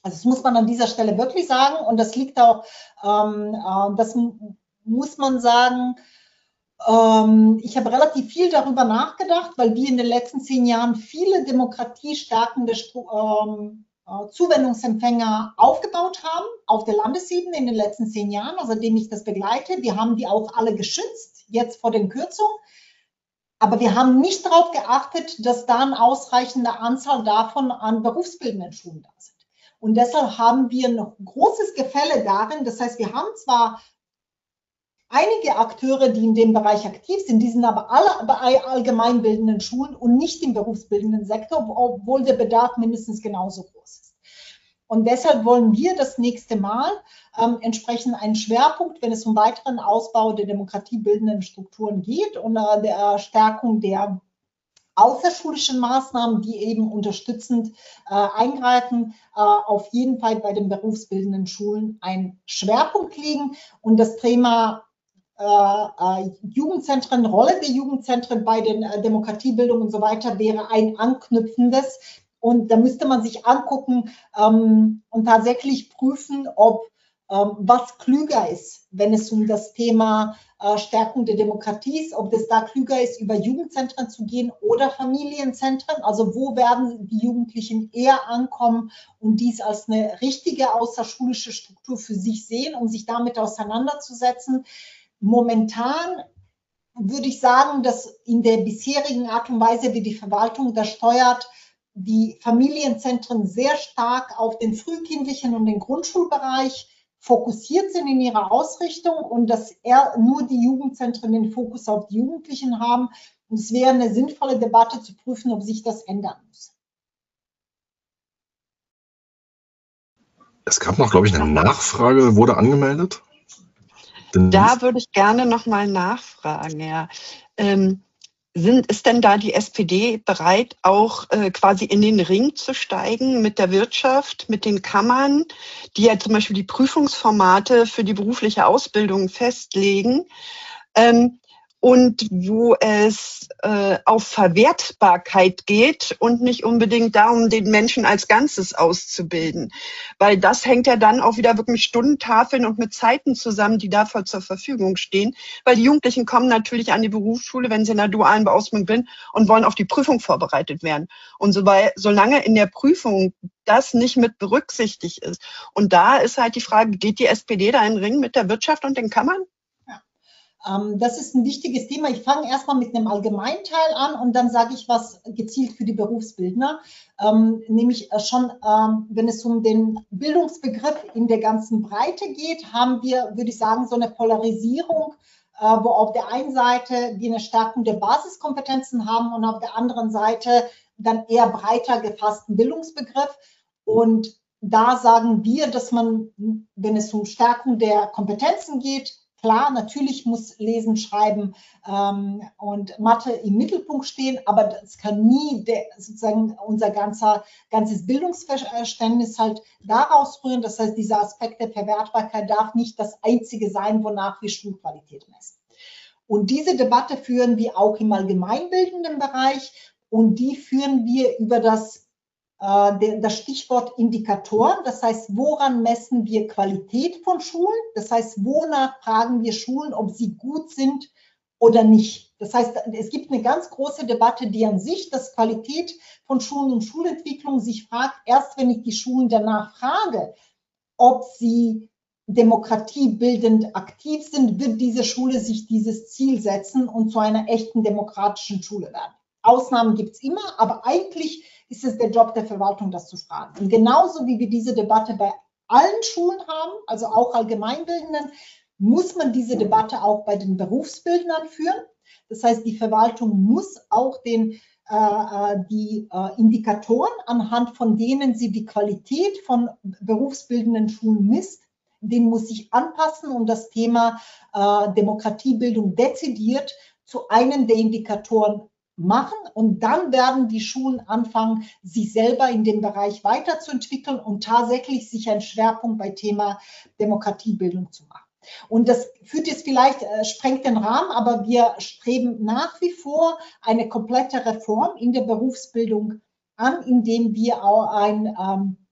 Also das muss man an dieser Stelle wirklich sagen und das liegt auch, das muss man sagen, ich habe relativ viel darüber nachgedacht, weil wir in den letzten 10 Jahren viele demokratiestärkende Zuwendungsempfänger aufgebaut haben, auf der Landesebene in den letzten 10 Jahren, also seitdem ich das begleite. Wir haben die auch alle geschützt, jetzt vor den Kürzungen. Aber wir haben nicht darauf geachtet, dass da eine ausreichende Anzahl davon an berufsbildenden Schulen da sind. Und deshalb haben wir noch großes Gefälle darin. Das heißt, wir haben zwar einige Akteure, die in dem Bereich aktiv sind, die sind aber alle bei allgemeinbildenden Schulen und nicht im berufsbildenden Sektor, obwohl der Bedarf mindestens genauso groß ist. Und deshalb wollen wir das nächste Mal entsprechend einen Schwerpunkt, wenn es um weiteren Ausbau der demokratiebildenden Strukturen geht und der Stärkung der außerschulischen Maßnahmen, die eben unterstützend eingreifen, auf jeden Fall bei den berufsbildenden Schulen ein Schwerpunkt liegen. Und das Thema Jugendzentren, Rolle der Jugendzentren bei den Demokratiebildung und so weiter wäre ein anknüpfendes. Und da müsste man sich angucken und tatsächlich prüfen, ob was klüger ist, wenn es um das Thema Stärkung der Demokratie ist, ob es da klüger ist, über Jugendzentren zu gehen oder Familienzentren. Also wo werden die Jugendlichen eher ankommen und dies als eine richtige außerschulische Struktur für sich sehen, um sich damit auseinanderzusetzen. Momentan würde ich sagen, dass in der bisherigen Art und Weise, wie die Verwaltung das steuert, die Familienzentren sehr stark auf den frühkindlichen und den Grundschulbereich fokussiert sind in ihrer Ausrichtung und dass nur die Jugendzentren den Fokus auf die Jugendlichen haben. Und es wäre eine sinnvolle Debatte zu prüfen, ob sich das ändern muss. Es gab noch, glaube ich, eine Nachfrage, wurde angemeldet. Da würde ich gerne noch mal nachfragen, ja. Ist denn da die SPD bereit, auch quasi in den Ring zu steigen mit der Wirtschaft, mit den Kammern, die ja zum Beispiel die Prüfungsformate für die berufliche Ausbildung festlegen und wo es auf Verwertbarkeit geht und nicht unbedingt darum, den Menschen als Ganzes auszubilden? Weil das hängt ja dann auch wieder wirklich Stundentafeln und mit Zeiten zusammen, die dafür zur Verfügung stehen. Weil die Jugendlichen kommen natürlich an die Berufsschule, wenn sie in der dualen Beausbildung sind und wollen auf die Prüfung vorbereitet werden. Und solange in der Prüfung das nicht mit berücksichtigt ist. Und da ist halt die Frage, geht die SPD da in den Ring mit der Wirtschaft und den Kammern? Das ist ein wichtiges Thema. Ich fange erstmal mit einem Allgemeinteil an und dann sage ich was gezielt für die Berufsbildner. Nämlich schon, wenn es um den Bildungsbegriff in der ganzen Breite geht, haben wir, würde ich sagen, so eine Polarisierung, wo auf der einen Seite wir eine Stärkung der Basiskompetenzen haben und auf der anderen Seite dann eher breiter gefassten Bildungsbegriff. Und da sagen wir, dass man, wenn es um Stärkung der Kompetenzen geht, klar, natürlich muss Lesen, Schreiben und Mathe im Mittelpunkt stehen, aber das kann nie sozusagen unser ganzes Bildungsverständnis halt daraus rühren. Das heißt, dieser Aspekt der Verwertbarkeit darf nicht das Einzige sein, wonach wir Schulqualität messen. Und diese Debatte führen wir auch im allgemeinbildenden Bereich und die führen wir über das Stichwort Indikatoren, das heißt, woran messen wir Qualität von Schulen? Das heißt, wonach fragen wir Schulen, ob sie gut sind oder nicht? Das heißt, es gibt eine ganz große Debatte, die an sich, dass Qualität von Schulen und Schulentwicklung sich fragt, erst wenn ich die Schulen danach frage, ob sie demokratiebildend aktiv sind, wird diese Schule sich dieses Ziel setzen und zu einer echten demokratischen Schule werden. Ausnahmen gibt es immer, aber eigentlich ist es der Job der Verwaltung, das zu fragen. Und genauso wie wir diese Debatte bei allen Schulen haben, also auch allgemeinbildenden, muss man diese Debatte auch bei den Berufsbildnern führen. Das heißt, die Verwaltung muss auch die Indikatoren, anhand von denen sie die Qualität von berufsbildenden Schulen misst, den muss sich anpassen und das Thema Demokratiebildung dezidiert zu einem der Indikatoren machen und dann werden die Schulen anfangen, sich selber in dem Bereich weiterzuentwickeln und tatsächlich sich einen Schwerpunkt bei Thema Demokratiebildung zu machen. Und das führt jetzt vielleicht, sprengt den Rahmen, aber wir streben nach wie vor eine komplette Reform in der Berufsbildung an, indem wir auch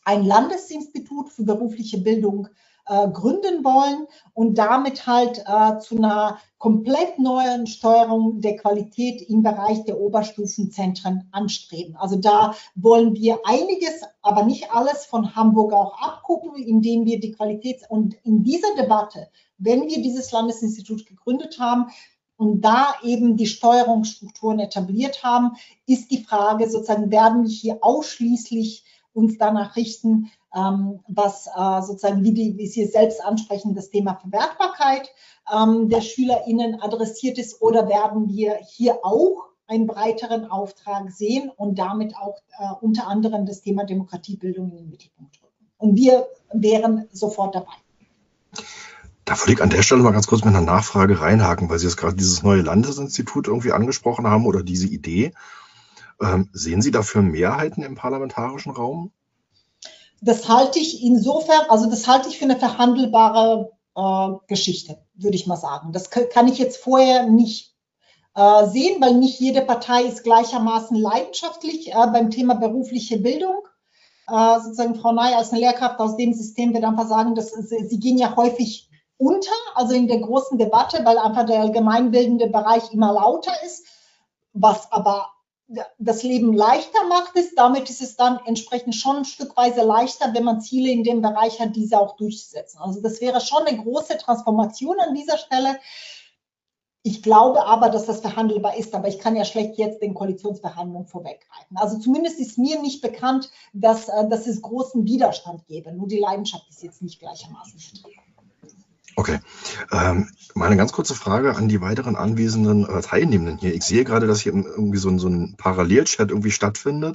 ein Landesinstitut für berufliche Bildung gründen wollen und damit halt zu einer komplett neuen Steuerung der Qualität im Bereich der Oberstufenzentren anstreben. Also da wollen wir einiges, aber nicht alles von Hamburg auch abgucken, indem wir die und in dieser Debatte, wenn wir dieses Landesinstitut gegründet haben und da eben die Steuerungsstrukturen etabliert haben, ist die Frage sozusagen, werden wir hier ausschließlich uns danach richten, was sozusagen, wie Sie es selbst ansprechen, das Thema Verwertbarkeit der SchülerInnen adressiert ist, oder werden wir hier auch einen breiteren Auftrag sehen und damit auch unter anderem das Thema Demokratiebildung in den Mittelpunkt rücken. Und wir wären sofort dabei. Da würde ich an der Stelle mal ganz kurz mit einer Nachfrage reinhaken, weil Sie jetzt gerade dieses neue Landesinstitut irgendwie angesprochen haben oder diese Idee. Sehen Sie dafür Mehrheiten im parlamentarischen Raum? Das halte ich insofern, also das halte ich für eine verhandelbare Geschichte, würde ich mal sagen. Das kann ich jetzt vorher nicht sehen, weil nicht jede Partei ist gleichermaßen leidenschaftlich beim Thema berufliche Bildung. Sozusagen Frau Ney als eine Lehrkraft aus dem System wird einfach sagen, dass sie gehen ja häufig unter, also in der großen Debatte, weil einfach der allgemeinbildende Bereich immer lauter ist, was aber das Leben leichter macht es, damit ist es dann entsprechend schon ein Stückweise leichter, wenn man Ziele in dem Bereich hat, diese auch durchzusetzen. Also das wäre schon eine große Transformation an dieser Stelle. Ich glaube aber, dass das verhandelbar ist, aber ich kann ja schlecht jetzt den Koalitionsverhandlungen vorweggreifen. Also zumindest ist mir nicht bekannt, dass es großen Widerstand gäbe. Nur die Leidenschaft ist jetzt nicht gleichermaßen vertreten. Okay. Mal eine ganz kurze Frage an die weiteren anwesenden Teilnehmenden hier. Ich sehe gerade, dass hier irgendwie so ein Parallelchat irgendwie stattfindet.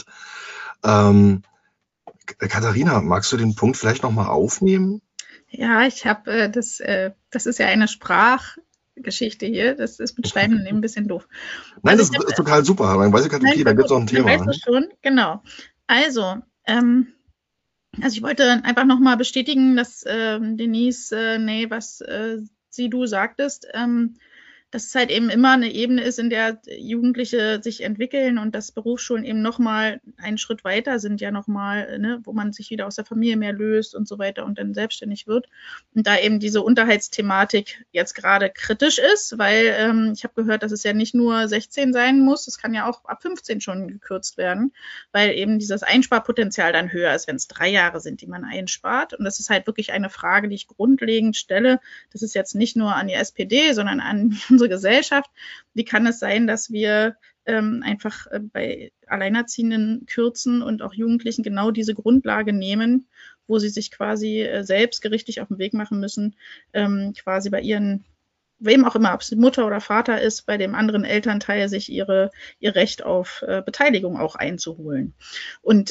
Katharina, magst du den Punkt vielleicht nochmal aufnehmen? Ja, ich habe das ist ja eine Sprachgeschichte hier. Das ist mit Schreiben ein bisschen doof. Nein, das ist total super. Man weiß ja, okay, da gibt es auch ein Thema. Weißt du schon, genau. Also ich wollte einfach nochmal bestätigen, dass Denise, was du sagtest, dass es halt eben immer eine Ebene ist, in der Jugendliche sich entwickeln und dass Berufsschulen eben nochmal einen Schritt weiter sind, ja nochmal, ne, wo man sich wieder aus der Familie mehr löst und so weiter und dann selbstständig wird. Und da eben diese Unterhaltsthematik jetzt gerade kritisch ist, weil ich habe gehört, dass es ja nicht nur 16 sein muss, es kann ja auch ab 15 schon gekürzt werden, weil eben dieses Einsparpotenzial dann höher ist, wenn es 3 Jahre sind, die man einspart. Und das ist halt wirklich eine Frage, die ich grundlegend stelle. Das ist jetzt nicht nur an die SPD, sondern an unsere Gesellschaft. Wie kann es sein, dass wir einfach bei Alleinerziehenden kürzen und auch Jugendlichen genau diese Grundlage nehmen, wo sie sich quasi selbstgerichtlich auf den Weg machen müssen, quasi bei ihren, wem auch immer, ob es Mutter oder Vater ist, bei dem anderen Elternteil sich ihr Recht auf Beteiligung auch einzuholen. Und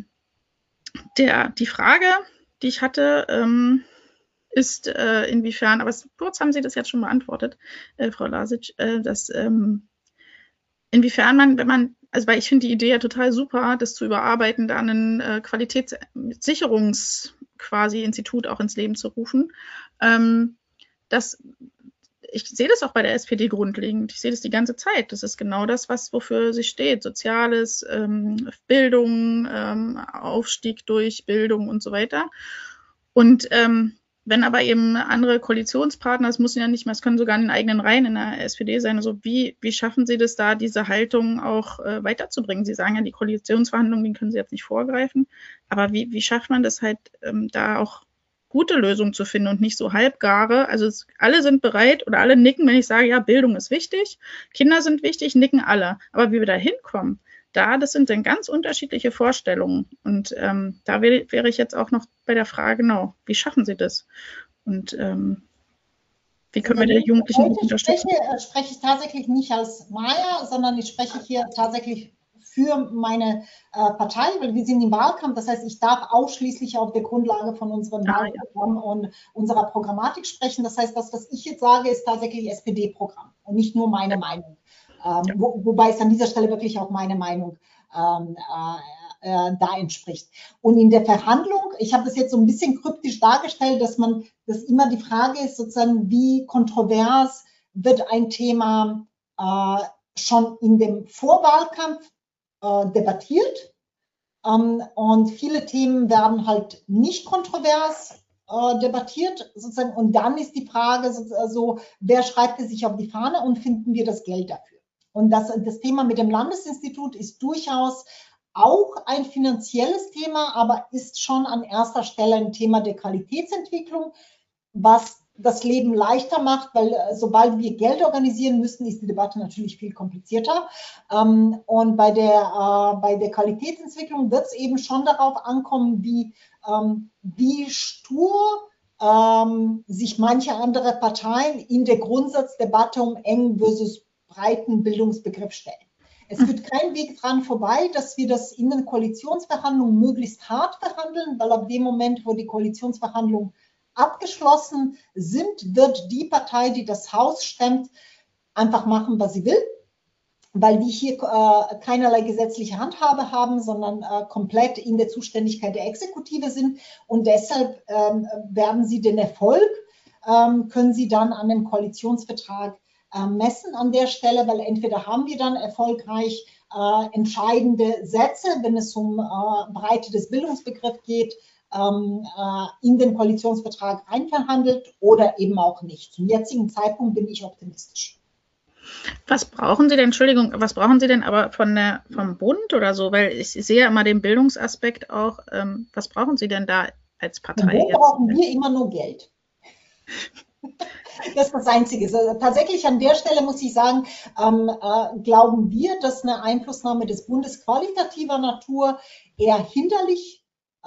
die Frage, die ich hatte, ist inwiefern, aber kurz haben Sie das jetzt schon beantwortet, Frau Lasic, dass inwiefern weil ich finde die Idee ja total super, das zu überarbeiten, da ein Qualitätssicherungs-Institut auch ins Leben zu rufen. Ich sehe das auch bei der SPD grundlegend. Ich sehe das die ganze Zeit. Das ist genau das, wofür sie steht. Soziales, Bildung, Aufstieg durch Bildung und so weiter. Und wenn aber eben andere Koalitionspartner, es müssen ja nicht mehr, es können sogar in den eigenen Reihen in der SPD sein, also wie schaffen Sie das da, diese Haltung auch weiterzubringen? Sie sagen ja, die Koalitionsverhandlungen, die können Sie jetzt nicht vorgreifen, aber wie schafft man das halt, da auch gute Lösungen zu finden und nicht so halbgare? Also alle sind bereit oder alle nicken, wenn ich sage, ja, Bildung ist wichtig, Kinder sind wichtig, nicken alle. Aber wie wir da hinkommen, das sind dann ganz unterschiedliche Vorstellungen. Und da wäre ich jetzt auch noch bei der Frage, genau, wie schaffen Sie das? Und wie können wir der Jugendlichen unterstützen? Spreche ich tatsächlich nicht als Maya, sondern ich spreche hier tatsächlich für meine Partei, weil wir sind im Wahlkampf. Das heißt, ich darf ausschließlich auf der Grundlage von unserem Wahlprogramm und unserer Programmatik sprechen. Das heißt, das, was ich jetzt sage, ist tatsächlich SPD-Programm und nicht nur meine Meinung. Wobei es an dieser Stelle wirklich auch meine Meinung da entspricht. Und in der Verhandlung, ich habe das jetzt so ein bisschen kryptisch dargestellt, dass immer die Frage ist, sozusagen, wie kontrovers wird ein Thema schon in dem Vorwahlkampf debattiert. Und viele Themen werden halt nicht kontrovers debattiert sozusagen. Und dann ist die Frage so, wer schreibt es sich auf die Fahne und finden wir das Geld dafür? Und das Thema mit dem Landesinstitut ist durchaus auch ein finanzielles Thema, aber ist schon an erster Stelle ein Thema der Qualitätsentwicklung, was das Leben leichter macht, weil sobald wir Geld organisieren müssen, ist die Debatte natürlich viel komplizierter. Und bei der Qualitätsentwicklung wird es eben schon darauf ankommen, wie stur sich manche andere Parteien in der Grundsatzdebatte um eng versus breiten Bildungsbegriff stellen. Es führt kein Weg dran vorbei, dass wir das in den Koalitionsverhandlungen möglichst hart verhandeln, weil ab dem Moment, wo die Koalitionsverhandlungen abgeschlossen sind, wird die Partei, die das Haus stemmt, einfach machen, was sie will, weil wir hier keinerlei gesetzliche Handhabe haben, sondern komplett in der Zuständigkeit der Exekutive sind. Und deshalb werden sie den Erfolg, können sie dann an dem Koalitionsvertrag messen an der Stelle, weil entweder haben wir dann erfolgreich entscheidende Sätze, wenn es um Breite des Bildungsbegriffs geht, in den Koalitionsvertrag einverhandelt oder eben auch nicht. Zum jetzigen Zeitpunkt bin ich optimistisch. Was brauchen Sie denn, Entschuldigung, was brauchen Sie denn aber vom Bund oder so? Weil ich sehe immer den Bildungsaspekt auch. Was brauchen Sie denn da als Partei? Wo brauchen wir immer nur Geld? Das ist das Einzige. Also tatsächlich an der Stelle muss ich sagen, glauben wir, dass eine Einflussnahme des Bundes qualitativer Natur eher hinderlich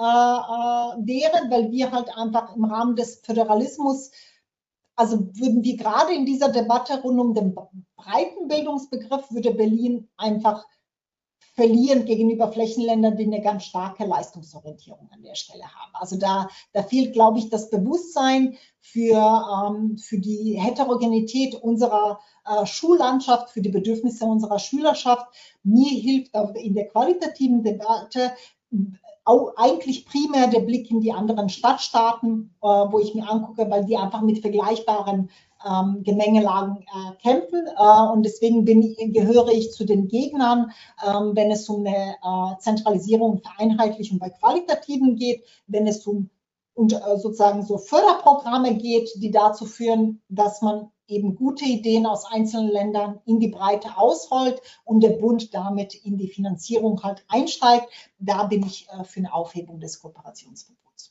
wäre, weil wir halt einfach im Rahmen des Föderalismus, also würden wir gerade in dieser Debatte rund um den breiten Bildungsbegriff, würde Berlin einfach verlieren gegenüber Flächenländern, die eine ganz starke Leistungsorientierung an der Stelle haben. Also da fehlt, glaube ich, das Bewusstsein für die Heterogenität unserer Schullandschaft, für die Bedürfnisse unserer Schülerschaft. Mir hilft auch in der qualitativen Debatte auch eigentlich primär der Blick in die anderen Stadtstaaten, wo ich mir angucke, weil die einfach mit vergleichbaren Gemengelagen kämpfen. Und deswegen gehöre ich zu den Gegnern, wenn es um eine Zentralisierung und Vereinheitlichung bei Qualitativen geht, wenn es um sozusagen so Förderprogramme geht, die dazu führen, dass man eben gute Ideen aus einzelnen Ländern in die Breite ausrollt und der Bund damit in die Finanzierung halt einsteigt. Da bin ich für eine Aufhebung des Kooperationsverbots.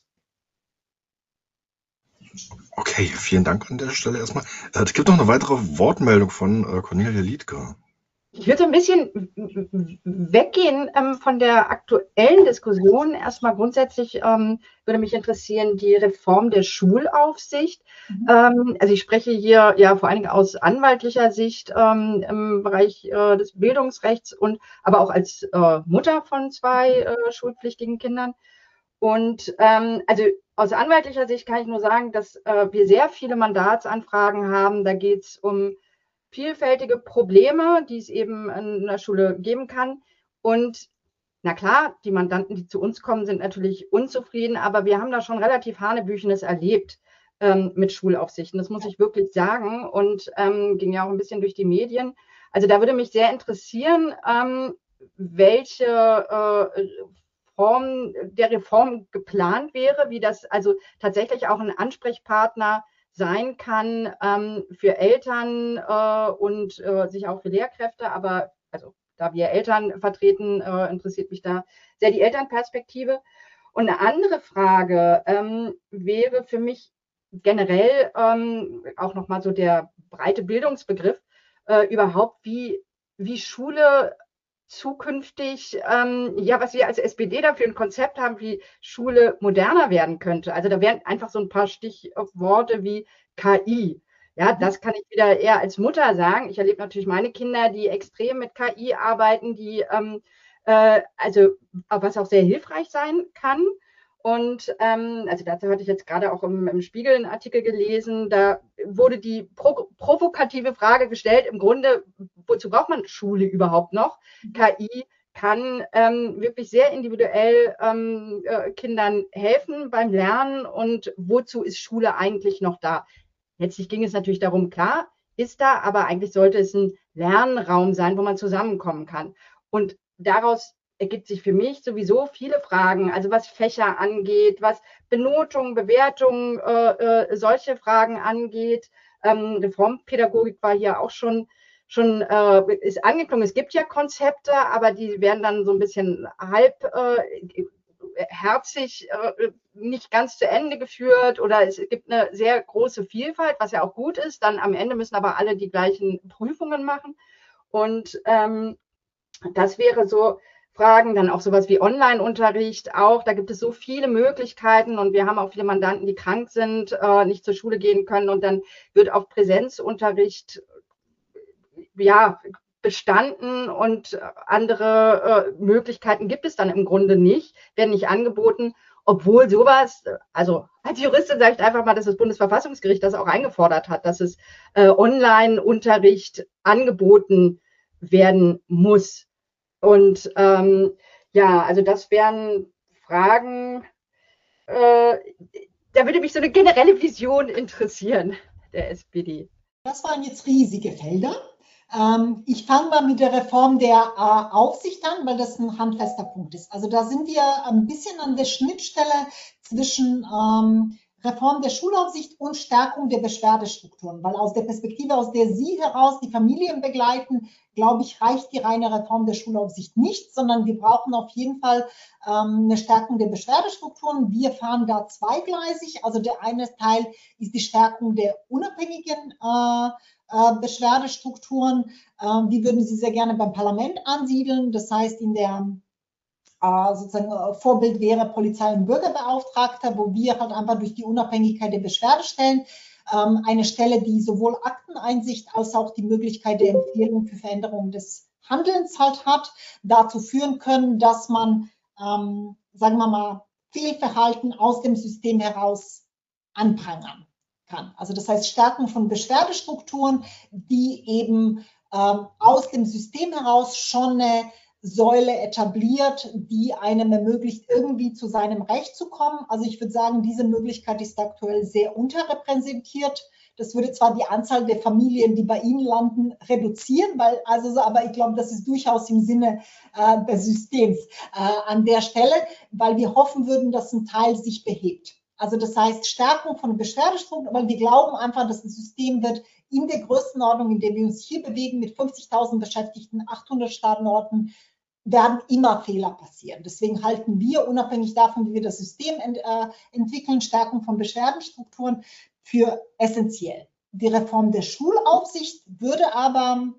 Okay, vielen Dank an der Stelle erstmal. Es gibt noch eine weitere Wortmeldung von Cornelia Liedtke. Ich würde ein bisschen weggehen von der aktuellen Diskussion. Erstmal grundsätzlich würde mich interessieren die Reform der Schulaufsicht. Also ich spreche hier ja vor allen Dingen aus anwaltlicher Sicht im Bereich des Bildungsrechts und aber auch als Mutter von 2 schulpflichtigen Kindern. Und also aus anwaltlicher Sicht kann ich nur sagen, dass wir sehr viele Mandatsanfragen haben. Da geht es um vielfältige Probleme, die es eben in der Schule geben kann. Und na klar, die Mandanten, die zu uns kommen, sind natürlich unzufrieden, aber wir haben da schon relativ Hanebüchenes erlebt mit Schulaufsichten. Das muss ich wirklich sagen und ging ja auch ein bisschen durch die Medien. Also da würde mich sehr interessieren, welche Form der Reform geplant wäre, wie das also tatsächlich auch ein Ansprechpartner sein kann für Eltern und sich auch für Lehrkräfte. Aber also da wir Eltern vertreten, interessiert mich da sehr die Elternperspektive. Und eine andere Frage wäre für mich generell auch nochmal so der breite Bildungsbegriff überhaupt, wie Schule zukünftig, ja, was wir als SPD dafür ein Konzept haben, wie Schule moderner werden könnte. Also da wären einfach so ein paar Stichworte wie KI. Ja, das kann ich wieder eher als Mutter sagen. Ich erlebe natürlich meine Kinder, die extrem mit KI arbeiten, die also was auch sehr hilfreich sein kann. Und also dazu hatte ich jetzt gerade auch im Spiegel einen Artikel gelesen, da wurde die provokative Frage gestellt, im Grunde, wozu braucht man Schule überhaupt noch? KI kann wirklich sehr individuell Kindern helfen beim Lernen und wozu ist Schule eigentlich noch da? Letztlich ging es natürlich darum, klar, ist da, aber eigentlich sollte es ein Lernraum sein, wo man zusammenkommen kann. Und daraus ergibt sich für mich sowieso viele Fragen, also was Fächer angeht, was Benotung, Bewertung, solche Fragen angeht. Reformpädagogik war hier auch schon ist angeklungen. Es gibt ja Konzepte, aber die werden dann so ein bisschen halbherzig nicht ganz zu Ende geführt, oder es gibt eine sehr große Vielfalt, was ja auch gut ist. Dann am Ende müssen aber alle die gleichen Prüfungen machen. Und das wäre so Fragen, dann auch sowas wie Online-Unterricht auch. Da gibt es so viele Möglichkeiten und wir haben auch viele Mandanten, die krank sind, nicht zur Schule gehen können, und dann wird auf Präsenzunterricht bestanden und andere Möglichkeiten gibt es dann im Grunde nicht, werden nicht angeboten, obwohl sowas, also als Juristin sage ich einfach mal, dass das Bundesverfassungsgericht das auch eingefordert hat, dass es Online-Unterricht angeboten werden muss. Und also das wären Fragen, da würde mich so eine generelle Vision interessieren der SPD. Das waren jetzt riesige Felder. Ich fange mal mit der Reform der Aufsicht an, weil das ein handfester Punkt ist. Also da sind wir ein bisschen an der Schnittstelle zwischen Reform der Schulaufsicht und Stärkung der Beschwerdestrukturen, weil aus der Perspektive, aus der Sie heraus die Familien begleiten, glaube ich, reicht die reine Reform der Schulaufsicht nicht, sondern wir brauchen auf jeden Fall eine Stärkung der Beschwerdestrukturen. Wir fahren da zweigleisig. Also der eine Teil ist die Stärkung der unabhängigen Beschwerdestrukturen. Die würden Sie sehr gerne beim Parlament ansiedeln. Das heißt, in der sozusagen Vorbild wäre Polizei- und Bürgerbeauftragter, wo wir halt einfach durch die Unabhängigkeit der Beschwerdestellen eine Stelle, die sowohl Akteneinsicht als auch die Möglichkeit der Empfehlung für Veränderung des Handelns halt hat, dazu führen können, dass man, sagen wir mal, Fehlverhalten aus dem System heraus anprangern kann. Also das heißt Stärkung von Beschwerdestrukturen, die eben aus dem System heraus schon eine Säule etabliert, die einem ermöglicht, irgendwie zu seinem Recht zu kommen. Also ich würde sagen, diese Möglichkeit ist aktuell sehr unterrepräsentiert. Das würde zwar die Anzahl der Familien, die bei Ihnen landen, reduzieren, aber ich glaube, das ist durchaus im Sinne des Systems an der Stelle, weil wir hoffen würden, dass ein Teil sich behebt. Also das heißt Stärkung von Beschwerdestrukturen, weil wir glauben einfach, dass das System wird in der Größenordnung, in der wir uns hier bewegen, mit 50.000 Beschäftigten, 800 Standorten, werden immer Fehler passieren. Deswegen halten wir, unabhängig davon, wie wir das System entwickeln, Stärkung von Beschwerdestrukturen für essentiell. Die Reform der Schulaufsicht würde aber,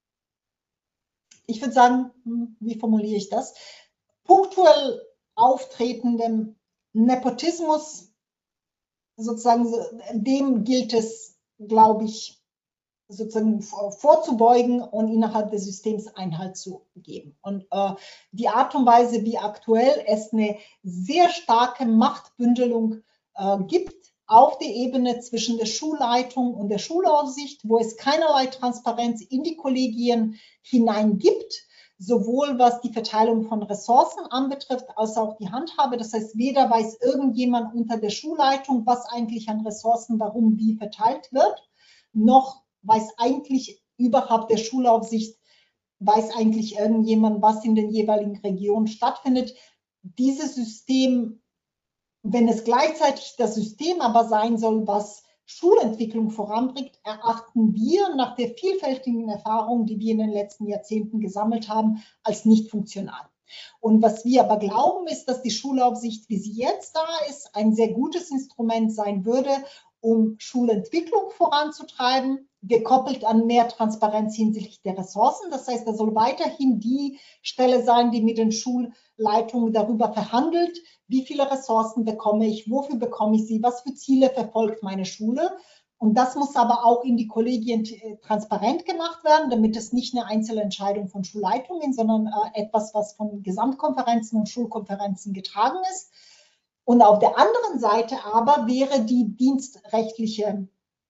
ich würde sagen, wie formuliere ich das, punktuell auftretendem Nepotismus, sozusagen, dem gilt es, glaube ich, sozusagen vorzubeugen und innerhalb des Systems Einhalt zu geben. Und die Art und Weise, wie aktuell es eine sehr starke Machtbündelung gibt auf der Ebene zwischen der Schulleitung und der Schulaufsicht, wo es keinerlei Transparenz in die Kollegien hinein gibt, sowohl was die Verteilung von Ressourcen anbetrifft, als auch die Handhabe. Das heißt, weder weiß irgendjemand unter der Schulleitung, was eigentlich an Ressourcen, warum, wie verteilt wird, noch weiß eigentlich überhaupt der Schulaufsicht, weiß eigentlich irgendjemand, was in den jeweiligen Regionen stattfindet. Dieses System, wenn es gleichzeitig das System aber sein soll, was Schulentwicklung voranbringt, erachten wir nach der vielfältigen Erfahrung, die wir in den letzten Jahrzehnten gesammelt haben, als nicht funktional. Und was wir aber glauben, ist, dass die Schulaufsicht, wie sie jetzt da ist, ein sehr gutes Instrument sein würde, um Schulentwicklung voranzutreiben, gekoppelt an mehr Transparenz hinsichtlich der Ressourcen. Das heißt, da soll weiterhin die Stelle sein, die mit den Schulleitungen darüber verhandelt, wie viele Ressourcen bekomme ich, wofür bekomme ich sie, was für Ziele verfolgt meine Schule. Und das muss aber auch in die Kollegien transparent gemacht werden, damit es nicht eine Einzelentscheidung von Schulleitungen, sondern etwas, was von Gesamtkonferenzen und Schulkonferenzen getragen ist. Und auf der anderen Seite aber wäre die dienstrechtliche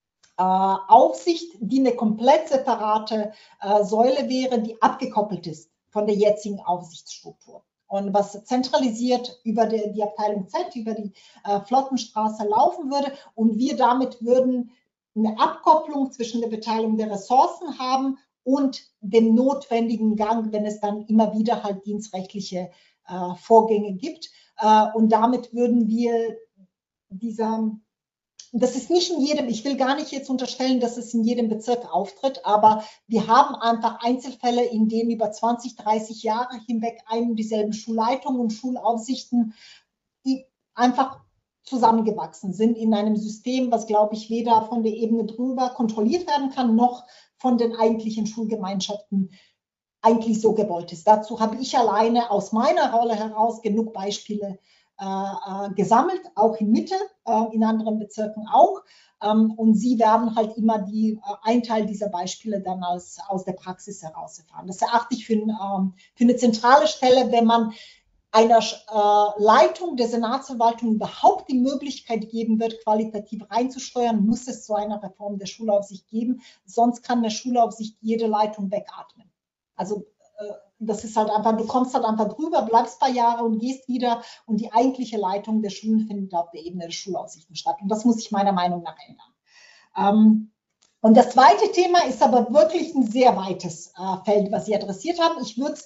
Aufsicht, die eine komplett separate Säule wäre, die abgekoppelt ist von der jetzigen Aufsichtsstruktur. Und was zentralisiert über die Abteilung Z, über die Flottenstraße laufen würde. Und wir damit würden eine Abkopplung zwischen der Beteiligung der Ressourcen haben und dem notwendigen Gang, wenn es dann immer wieder halt dienstrechtliche Vorgänge gibt. Und damit würden wir das ist nicht in jedem, ich will gar nicht jetzt unterstellen, dass es in jedem Bezirk auftritt, aber wir haben einfach Einzelfälle, in denen über 20, 30 Jahre hinweg ein und dieselben Schulleitungen und Schulaufsichten, die einfach zusammengewachsen sind in einem System, was, glaube ich, weder von der Ebene drüber kontrolliert werden kann, noch von den eigentlichen Schulgemeinschaften eigentlich so gewollt ist. Dazu habe ich alleine aus meiner Rolle heraus genug Beispiele gesammelt, auch in Mitte, in anderen Bezirken auch. Und Sie werden halt immer einen Teil dieser Beispiele dann aus der Praxis heraus erfahren. Das erachte ich für eine zentrale Stelle, wenn man einer Leitung der Senatsverwaltung überhaupt die Möglichkeit geben wird, qualitativ reinzusteuern, muss es so eine Reform der Schulaufsicht geben. Sonst kann eine Schulaufsicht jede Leitung wegatmen. Also das ist halt einfach, du kommst halt einfach drüber, bleibst ein paar Jahre und gehst wieder und die eigentliche Leitung der Schulen findet auf der Ebene der Schulaufsichten statt. Und das muss sich meiner Meinung nach ändern. Und das zweite Thema ist aber wirklich ein sehr weites Feld, was Sie adressiert haben. Ich würde es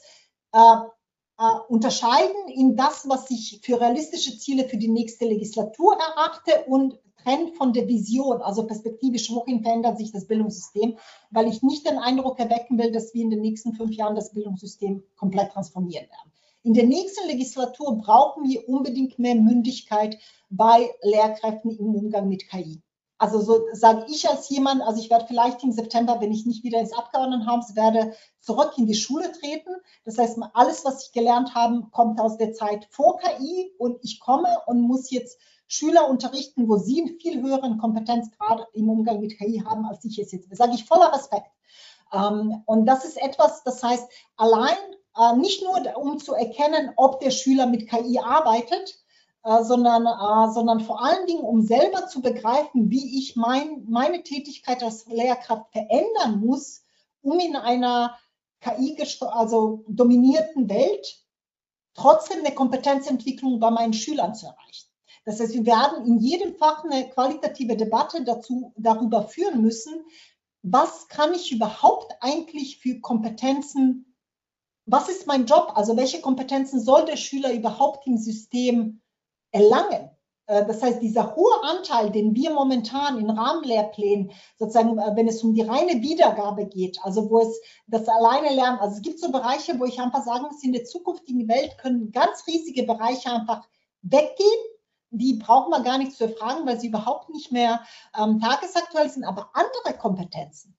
unterscheiden in das, was ich für realistische Ziele für die nächste Legislatur erachte und trennt von der Vision, also perspektivisch, wohin verändert sich das Bildungssystem, weil ich nicht den Eindruck erwecken will, dass wir in den nächsten 5 Jahren das Bildungssystem komplett transformieren werden. In der nächsten Legislatur brauchen wir unbedingt mehr Mündigkeit bei Lehrkräften im Umgang mit KI. Also so sage ich als jemand, also ich werde vielleicht im September, wenn ich nicht wieder ins Abgeordnetenhaus werde, zurück in die Schule treten. Das heißt, alles, was ich gelernt habe, kommt aus der Zeit vor KI und ich komme und muss jetzt Schüler unterrichten, wo sie einen viel höheren Kompetenzgrad im Umgang mit KI haben, als ich es jetzt bin. Das sage ich voller Respekt. Und das ist etwas, das heißt, allein nicht nur um zu erkennen, ob der Schüler mit KI arbeitet, sondern vor allen Dingen, um selber zu begreifen, wie ich meine Tätigkeit als Lehrkraft verändern muss, um in einer KI dominierten Welt trotzdem eine Kompetenzentwicklung bei meinen Schülern zu erreichen. Das heißt, wir werden in jedem Fach eine qualitative Debatte darüber führen müssen, was kann ich überhaupt eigentlich für Kompetenzen, was ist mein Job, also welche Kompetenzen soll der Schüler überhaupt im System erlangen? Das heißt, dieser hohe Anteil, den wir momentan in Rahmenlehrplänen, sozusagen, wenn es um die reine Wiedergabe geht, also wo es das alleine lernen, also es gibt so Bereiche, wo ich einfach sagen muss, in der zukünftigen Welt können ganz riesige Bereiche einfach weggehen. Die brauchen wir gar nicht zu erfragen, weil sie überhaupt nicht mehr tagesaktuell sind, aber andere Kompetenzen,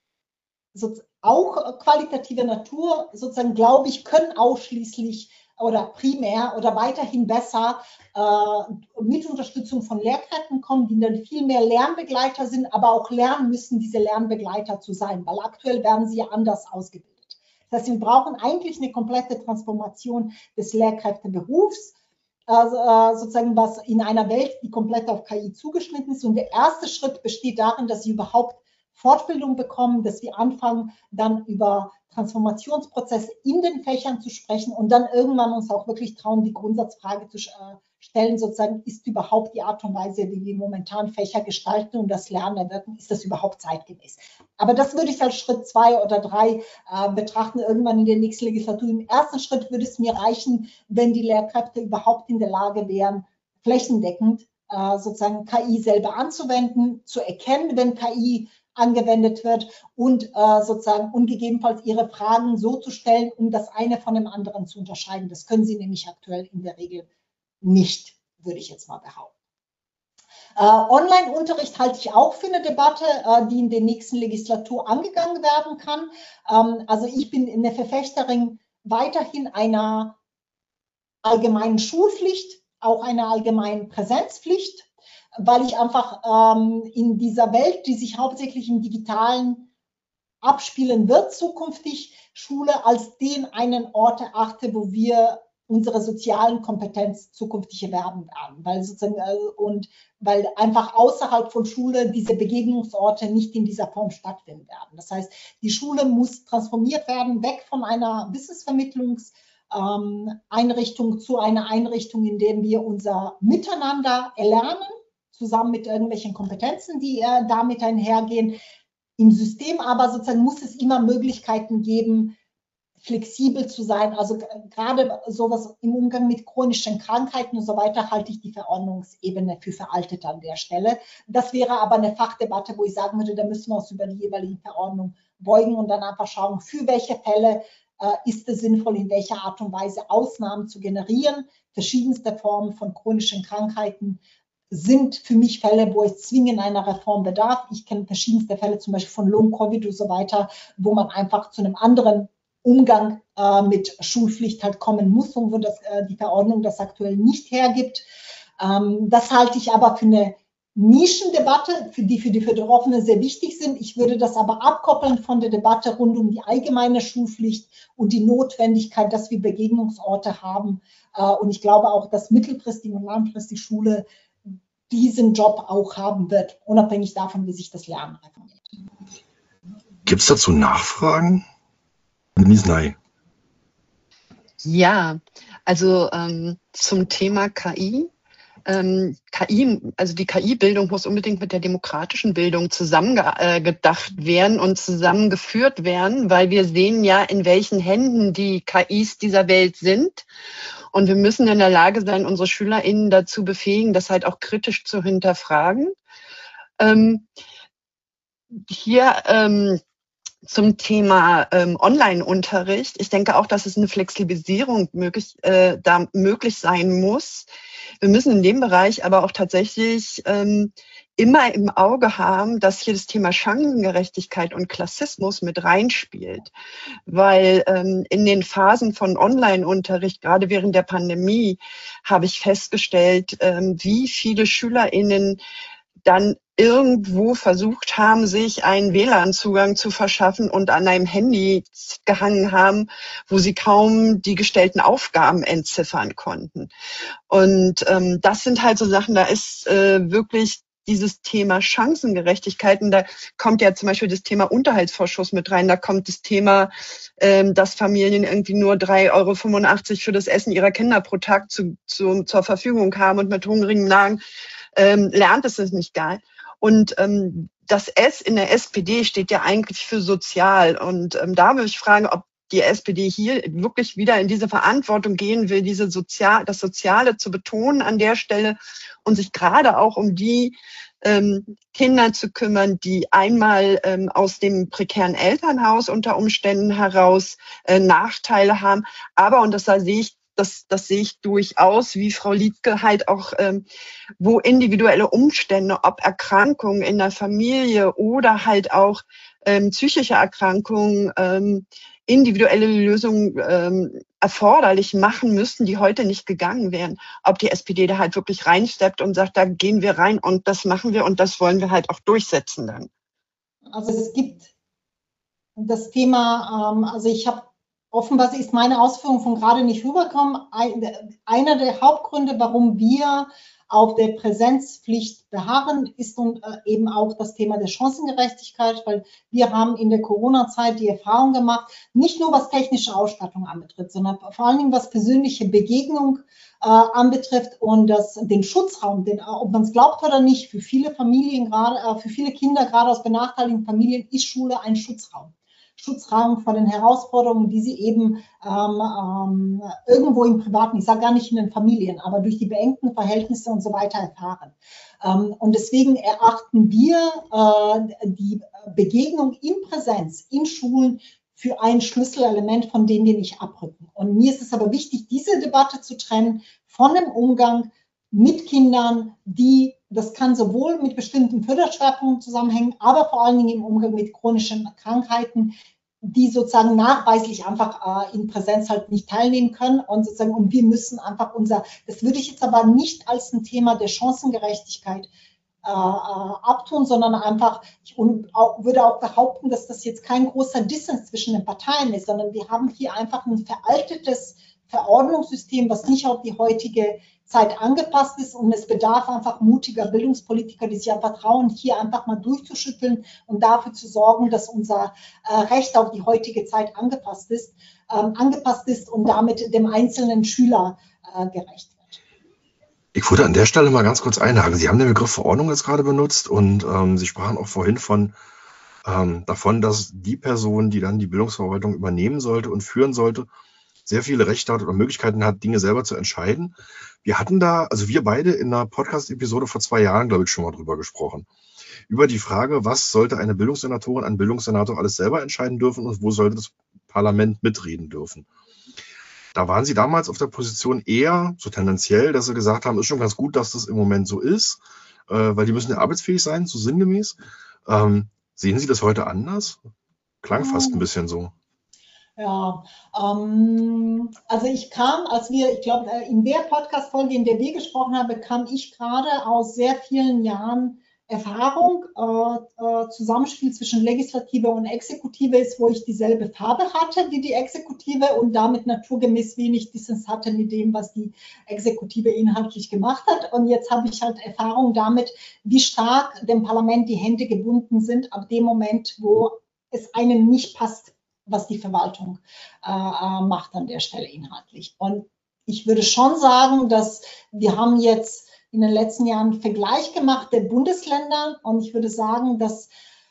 auch qualitative Natur, sozusagen, glaube ich, können ausschließlich oder primär oder weiterhin besser mit Unterstützung von Lehrkräften kommen, die dann viel mehr Lernbegleiter sind, aber auch lernen müssen, diese Lernbegleiter zu sein, weil aktuell werden sie ja anders ausgebildet. Das heißt, wir brauchen eigentlich eine komplette Transformation des Lehrkräfteberufs, sozusagen was in einer Welt, die komplett auf KI zugeschnitten ist. Und der erste Schritt besteht darin, dass sie überhaupt Fortbildung bekommen, dass wir anfangen, dann über Transformationsprozesse in den Fächern zu sprechen und dann irgendwann uns auch wirklich trauen, die Grundsatzfrage zu stellen, sozusagen, ist überhaupt die Art und Weise, wie wir momentan Fächer gestalten und das Lernen erwirken, ist das überhaupt zeitgemäß? Aber das würde ich als Schritt 2 oder 3 betrachten, irgendwann in der nächsten Legislatur. Im ersten Schritt würde es mir reichen, wenn die Lehrkräfte überhaupt in der Lage wären, flächendeckend sozusagen KI selber anzuwenden, zu erkennen, wenn KI angewendet wird und sozusagen und gegebenenfalls ihre Fragen so zu stellen, um das eine von dem anderen zu unterscheiden. Das können sie nämlich aktuell in der Regel nicht, würde ich jetzt mal behaupten. Online-Unterricht halte ich auch für eine Debatte, die in der nächsten Legislatur angegangen werden kann. Also ich bin eine Verfechterin weiterhin einer allgemeinen Schulpflicht, auch einer allgemeinen Präsenzpflicht, weil ich einfach in dieser Welt, die sich hauptsächlich im Digitalen abspielen wird, zukünftig Schule als den einen Ort erachte, wo wir unsere sozialen Kompetenz zukünftig erwerben werden, weil sozusagen und weil einfach außerhalb von Schule diese Begegnungsorte nicht in dieser Form stattfinden werden. Das heißt, die Schule muss transformiert werden, weg von einer Wissensvermittlungseinrichtung zu einer Einrichtung, in der wir unser Miteinander erlernen, zusammen mit irgendwelchen Kompetenzen, die damit einhergehen, Im System aber sozusagen muss es immer Möglichkeiten geben, flexibel zu sein. Also gerade sowas im Umgang mit chronischen Krankheiten und so weiter halte ich die Verordnungsebene für veraltet an der Stelle. Das wäre aber eine Fachdebatte, wo ich sagen würde, da müssen wir uns über die jeweiligen Verordnungen beugen und dann einfach schauen, für welche Fälle ist es sinnvoll, in welcher Art und Weise Ausnahmen zu generieren. Verschiedenste Formen von chronischen Krankheiten sind für mich Fälle, wo es zwingend einer Reform bedarf. Ich kenne verschiedenste Fälle, zum Beispiel von Long-Covid und so weiter, wo man einfach zu einem anderen Umgang mit Schulpflicht halt kommen muss und wo die Verordnung das aktuell nicht hergibt. Das halte ich aber für eine Nischendebatte, die für die Betroffenen sehr wichtig sind. Ich würde das aber abkoppeln von der Debatte rund um die allgemeine Schulpflicht und die Notwendigkeit, dass wir Begegnungsorte haben. Und ich glaube auch, dass mittelfristig und langfristig Schule diesen Job auch haben wird, unabhängig davon, wie sich das Lernen reformiert. Gibt es dazu Nachfragen? Nisnay. Ja, also zum Thema KI. Also die KI-Bildung muss unbedingt mit der demokratischen Bildung zusammengedacht werden und zusammengeführt werden, weil wir sehen ja, in welchen Händen die KIs dieser Welt sind. Und wir müssen in der Lage sein, unsere SchülerInnen dazu befähigen, das halt auch kritisch zu hinterfragen. Zum Thema Online-Unterricht. Ich denke auch, dass es eine Flexibilisierung möglich sein muss. Wir müssen in dem Bereich aber auch tatsächlich immer im Auge haben, dass hier das Thema Chancengerechtigkeit und Klassismus mit reinspielt. Weil in den Phasen von Online-Unterricht, gerade während der Pandemie, habe ich festgestellt, wie viele SchülerInnen dann irgendwo versucht haben, sich einen WLAN-Zugang zu verschaffen und an einem Handy gehangen haben, wo sie kaum die gestellten Aufgaben entziffern konnten. Und das sind halt so Sachen, da ist wirklich dieses Thema Chancengerechtigkeit, und da kommt ja zum Beispiel das Thema Unterhaltsvorschuss mit rein, da kommt das Thema, dass Familien irgendwie nur 3,85 € für das Essen ihrer Kinder pro Tag zur Verfügung haben und mit hungrigem Magen lernt es nicht geil. Und das S in der SPD steht ja eigentlich für sozial. Und da würde ich fragen, ob die SPD hier wirklich wieder in diese Verantwortung gehen will, das Soziale zu betonen an der Stelle und sich gerade auch um die Kinder zu kümmern, die einmal aus dem prekären Elternhaus unter Umständen heraus Nachteile haben. Aber, und das sehe ich durchaus, wie Frau Liedtke halt auch, wo individuelle Umstände, ob Erkrankungen in der Familie oder halt auch psychische Erkrankungen, individuelle Lösungen erforderlich machen müssten, die heute nicht gegangen wären. Ob die SPD da halt wirklich reinsteppt und sagt, da gehen wir rein und das machen wir und das wollen wir halt auch durchsetzen dann. Also es gibt das Thema, also ich habe offenbar ist meine Ausführung von gerade nicht rübergekommen. Einer der Hauptgründe, warum wir auf der Präsenzpflicht beharren, ist eben auch das Thema der Chancengerechtigkeit, weil wir haben in der Corona-Zeit die Erfahrung gemacht, nicht nur was technische Ausstattung anbetrifft, sondern vor allen Dingen was persönliche Begegnung anbetrifft und den Schutzraum, ob man es glaubt oder nicht, für viele Familien gerade, für viele Kinder gerade aus benachteiligten Familien ist Schule ein Schutzraum vor den Herausforderungen, die sie eben irgendwo im Privaten, ich sage gar nicht in den Familien, aber durch die beengten Verhältnisse und so weiter erfahren. Und deswegen erachten wir die Begegnung in Präsenz in Schulen für ein Schlüsselelement, von dem wir nicht abrücken. Und mir ist es aber wichtig, diese Debatte zu trennen von dem Umgang mit Kindern, das kann sowohl mit bestimmten Förderschwerpunkten zusammenhängen, aber vor allen Dingen im Umgang mit chronischen Krankheiten, die sozusagen nachweislich einfach in Präsenz halt nicht teilnehmen können und wir müssen einfach das würde ich jetzt aber nicht als ein Thema der Chancengerechtigkeit abtun, sondern einfach, ich würde auch behaupten, dass das jetzt kein großer Dissens zwischen den Parteien ist, sondern wir haben hier einfach ein veraltetes Verordnungssystem, was nicht auf die heutige Zeit angepasst ist und es bedarf einfach mutiger Bildungspolitiker, die sich einfach trauen, hier einfach mal durchzuschütteln und dafür zu sorgen, dass unser Recht auf die heutige Zeit angepasst ist und damit dem einzelnen Schüler gerecht wird. Ich würde an der Stelle mal ganz kurz einhaken. Sie haben den Begriff Verordnung jetzt gerade benutzt und Sie sprachen auch vorhin von davon, dass die Person, die dann die Bildungsverwaltung übernehmen sollte und führen sollte, sehr viele Rechte hat oder Möglichkeiten hat, Dinge selber zu entscheiden. Wir hatten da, also wir beide in einer Podcast-Episode vor 2 Jahren, glaube ich, schon mal drüber gesprochen. Über die Frage, was sollte eine Bildungssenatorin, ein Bildungssenator alles selber entscheiden dürfen und wo sollte das Parlament mitreden dürfen. Da waren Sie damals auf der Position eher so tendenziell, dass Sie gesagt haben, ist schon ganz gut, dass das im Moment so ist, weil die müssen ja arbeitsfähig sein, so sinngemäß. Sehen Sie das heute anders? Klang fast ein bisschen so. Ja, also ich kam, ich glaube, in der Podcast-Folge, in der wir gesprochen haben, kam ich gerade aus sehr vielen Jahren Erfahrung, Zusammenspiel zwischen Legislative und Exekutive ist, wo ich dieselbe Farbe hatte wie die Exekutive und damit naturgemäß wenig Dissens hatte mit dem, was die Exekutive inhaltlich gemacht hat. Und jetzt habe ich halt Erfahrung damit, wie stark dem Parlament die Hände gebunden sind, ab dem Moment, wo es einem nicht passt, was die Verwaltung macht an der Stelle inhaltlich. Und ich würde schon sagen, dass wir haben jetzt in den letzten Jahren einen Vergleich gemacht der Bundesländer und ich würde sagen, dass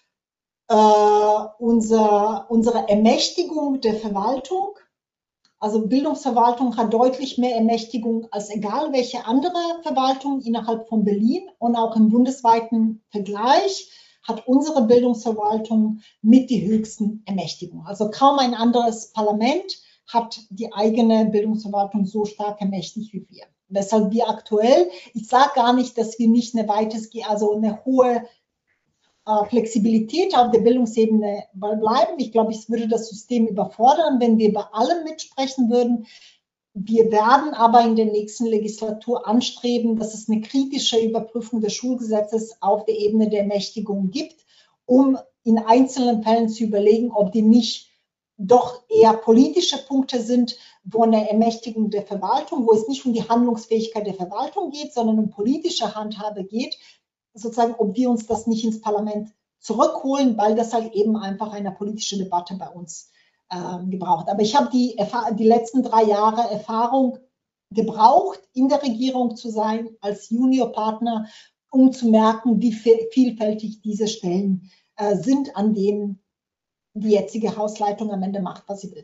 unsere Ermächtigung der Verwaltung, also Bildungsverwaltung hat deutlich mehr Ermächtigung als egal welche andere Verwaltung innerhalb von Berlin und auch im bundesweiten Vergleich hat unsere Bildungsverwaltung mit die höchsten Ermächtigungen. Also kaum ein anderes Parlament hat die eigene Bildungsverwaltung so stark ermächtigt wie wir. Weshalb wir aktuell, ich sage gar nicht, dass wir nicht eine hohe Flexibilität auf der Bildungsebene bleiben. Ich glaube, es würde das System überfordern, wenn wir bei allem mitsprechen würden. Wir werden aber in der nächsten Legislatur anstreben, dass es eine kritische Überprüfung des Schulgesetzes auf der Ebene der Ermächtigung gibt, um in einzelnen Fällen zu überlegen, ob die nicht doch eher politische Punkte sind, wo eine Ermächtigung der Verwaltung, wo es nicht um die Handlungsfähigkeit der Verwaltung geht, sondern um politische Handhabe geht, sozusagen, ob wir uns das nicht ins Parlament zurückholen, weil das halt eben einfach eine politische Debatte bei uns gebraucht. Aber ich habe die letzten 3 Jahre Erfahrung gebraucht, in der Regierung zu sein, als Juniorpartner, um zu merken, wie vielfältig diese Stellen sind, an denen die jetzige Hausleitung am Ende macht, was sie will.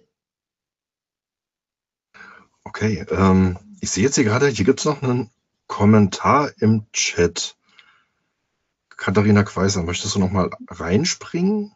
Okay, ich sehe jetzt hier gerade, hier gibt es noch einen Kommentar im Chat. Katharina Queiser, möchtest du noch mal reinspringen?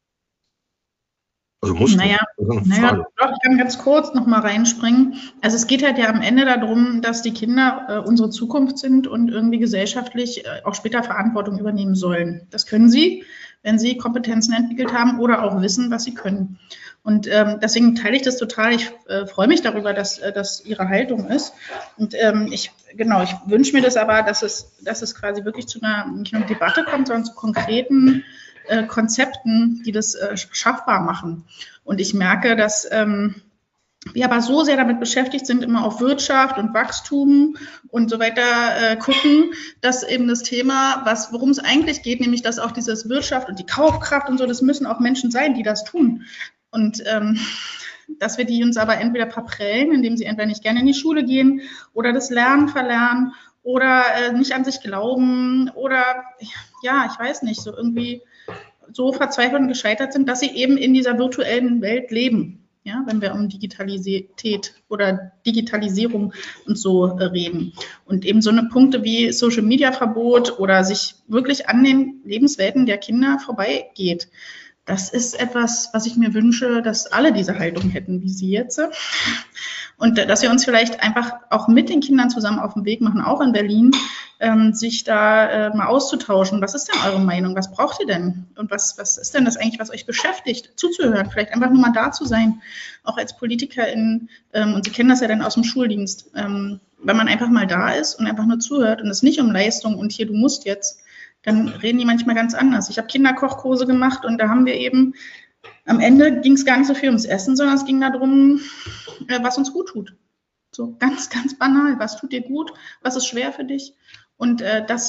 Also musst naja, doch, ich kann ganz kurz noch mal reinspringen. Also es geht halt ja am Ende darum, dass die Kinder unsere Zukunft sind und irgendwie gesellschaftlich auch später Verantwortung übernehmen sollen. Das können sie, wenn sie Kompetenzen entwickelt haben oder auch wissen, was sie können. Und deswegen teile ich das total. Ich freue mich darüber, dass das ihre Haltung ist. Und ich wünsche mir das aber, dass es quasi wirklich zu nicht nur Debatte kommt, sondern zu konkreten Konzepten, die das schaffbar machen. Und ich merke, dass wir aber so sehr damit beschäftigt sind, immer auf Wirtschaft und Wachstum und so weiter gucken, dass eben das Thema, worum es eigentlich geht, nämlich dass auch dieses Wirtschaft und die Kaufkraft und so, das müssen auch Menschen sein, die das tun. Und dass wir die uns aber entweder verprellen, indem sie entweder nicht gerne in die Schule gehen oder das Lernen verlernen oder nicht an sich glauben oder, ja, ich weiß nicht, so irgendwie so verzweifelt und gescheitert sind, dass sie eben in dieser virtuellen Welt leben. Ja, wenn wir um Digitalität oder Digitalisierung und so reden. Und eben so eine Punkte wie Social-Media-Verbot oder sich wirklich an den Lebenswelten der Kinder vorbeigeht. Das ist etwas, was ich mir wünsche, dass alle diese Haltung hätten, wie Sie jetzt. Und dass wir uns vielleicht einfach auch mit den Kindern zusammen auf den Weg machen, auch in Berlin, sich da mal auszutauschen. Was ist denn eure Meinung? Was braucht ihr denn? Und was ist denn das eigentlich, was euch beschäftigt? Zuzuhören, vielleicht einfach nur mal da zu sein, auch als PolitikerInnen. Und Sie kennen das ja dann aus dem Schuldienst. Wenn man einfach mal da ist und einfach nur zuhört und es nicht um Leistung und hier, du musst jetzt, dann reden die manchmal ganz anders. Ich habe Kinderkochkurse gemacht und da haben wir eben, am Ende ging es gar nicht so viel ums Essen, sondern es ging darum, was uns gut tut. So ganz, ganz banal. Was tut dir gut? Was ist schwer für dich? Und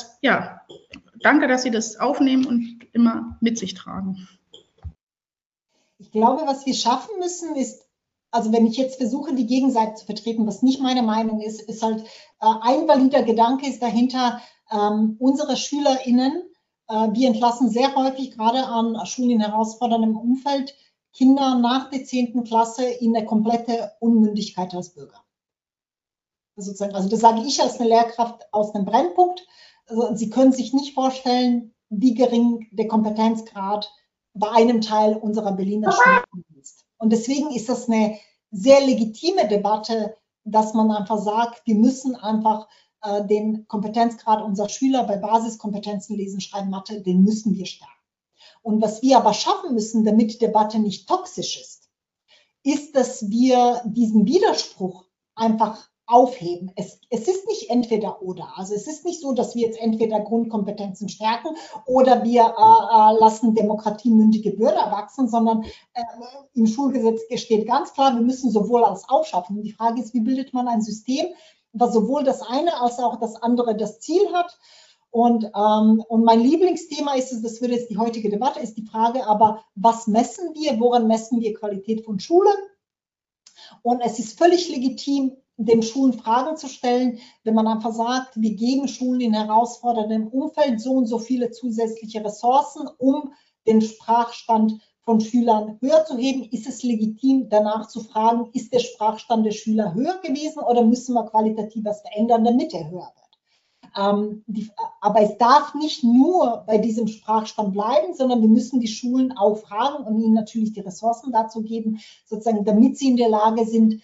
danke, dass Sie das aufnehmen und immer mit sich tragen. Ich glaube, was wir schaffen müssen, ist, also wenn ich jetzt versuche, die Gegenseite zu vertreten, was nicht meine Meinung ist, ist halt ein valider Gedanke ist dahinter, unsere SchülerInnen wir entlassen sehr häufig gerade an Schulen in herausforderndem Umfeld Kinder nach der 10. Klasse in eine komplette Unmündigkeit als Bürger. Sozusagen, also das sage ich als eine Lehrkraft aus einem Brennpunkt. Also Sie können sich nicht vorstellen, wie gering der Kompetenzgrad bei einem Teil unserer Berliner Schulen ist. Und deswegen ist das eine sehr legitime Debatte, dass man einfach sagt, wir müssen einfach den Kompetenzgrad unserer Schüler bei Basiskompetenzen Lesen, Schreiben, Mathe, den müssen wir stärken. Und was wir aber schaffen müssen, damit die Debatte nicht toxisch ist, dass wir diesen Widerspruch einfach aufheben. Es ist nicht entweder oder. Also es ist nicht so, dass wir jetzt entweder Grundkompetenzen stärken oder wir lassen demokratiemündige Bürger wachsen, sondern im Schulgesetz steht ganz klar, wir müssen sowohl als auch schaffen. Und die Frage ist, wie bildet man ein System, was sowohl das eine als auch das andere das Ziel hat. Und mein Lieblingsthema ist es, das wird jetzt die heutige Debatte, ist die Frage, aber was messen wir, woran messen wir Qualität von Schulen? Und es ist völlig legitim, den Schulen Fragen zu stellen, wenn man einfach sagt, wir geben Schulen in herausforderndem Umfeld so und so viele zusätzliche Ressourcen, um den Sprachstand von Schülern höher zu heben, ist es legitim, danach zu fragen, ist der Sprachstand der Schüler höher gewesen oder müssen wir qualitativ was verändern, damit er höher wird? Aber es darf nicht nur bei diesem Sprachstand bleiben, sondern wir müssen die Schulen auch fragen und ihnen natürlich die Ressourcen dazu geben, sozusagen, damit sie in der Lage sind,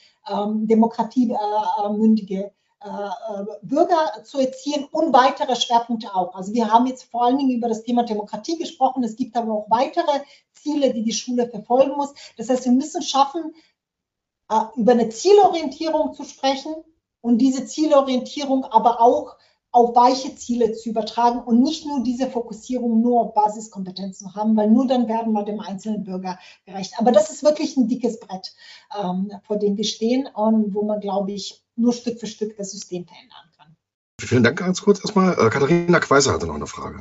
demokratiemündige Bürger zu erziehen und weitere Schwerpunkte auch. Also wir haben jetzt vor allen Dingen über das Thema Demokratie gesprochen. Es gibt aber auch weitere Ziele, die die Schule verfolgen muss. Das heißt, wir müssen schaffen, über eine Zielorientierung zu sprechen und diese Zielorientierung aber auch auf weiche Ziele zu übertragen und nicht nur diese Fokussierung nur auf Basiskompetenzen haben, weil nur dann werden wir dem einzelnen Bürger gerecht. Aber das ist wirklich ein dickes Brett, vor dem wir stehen und wo man, glaube ich, nur Stück für Stück das System verändern kann. Vielen Dank ganz kurz erstmal. Katharina Queiser hatte noch eine Frage.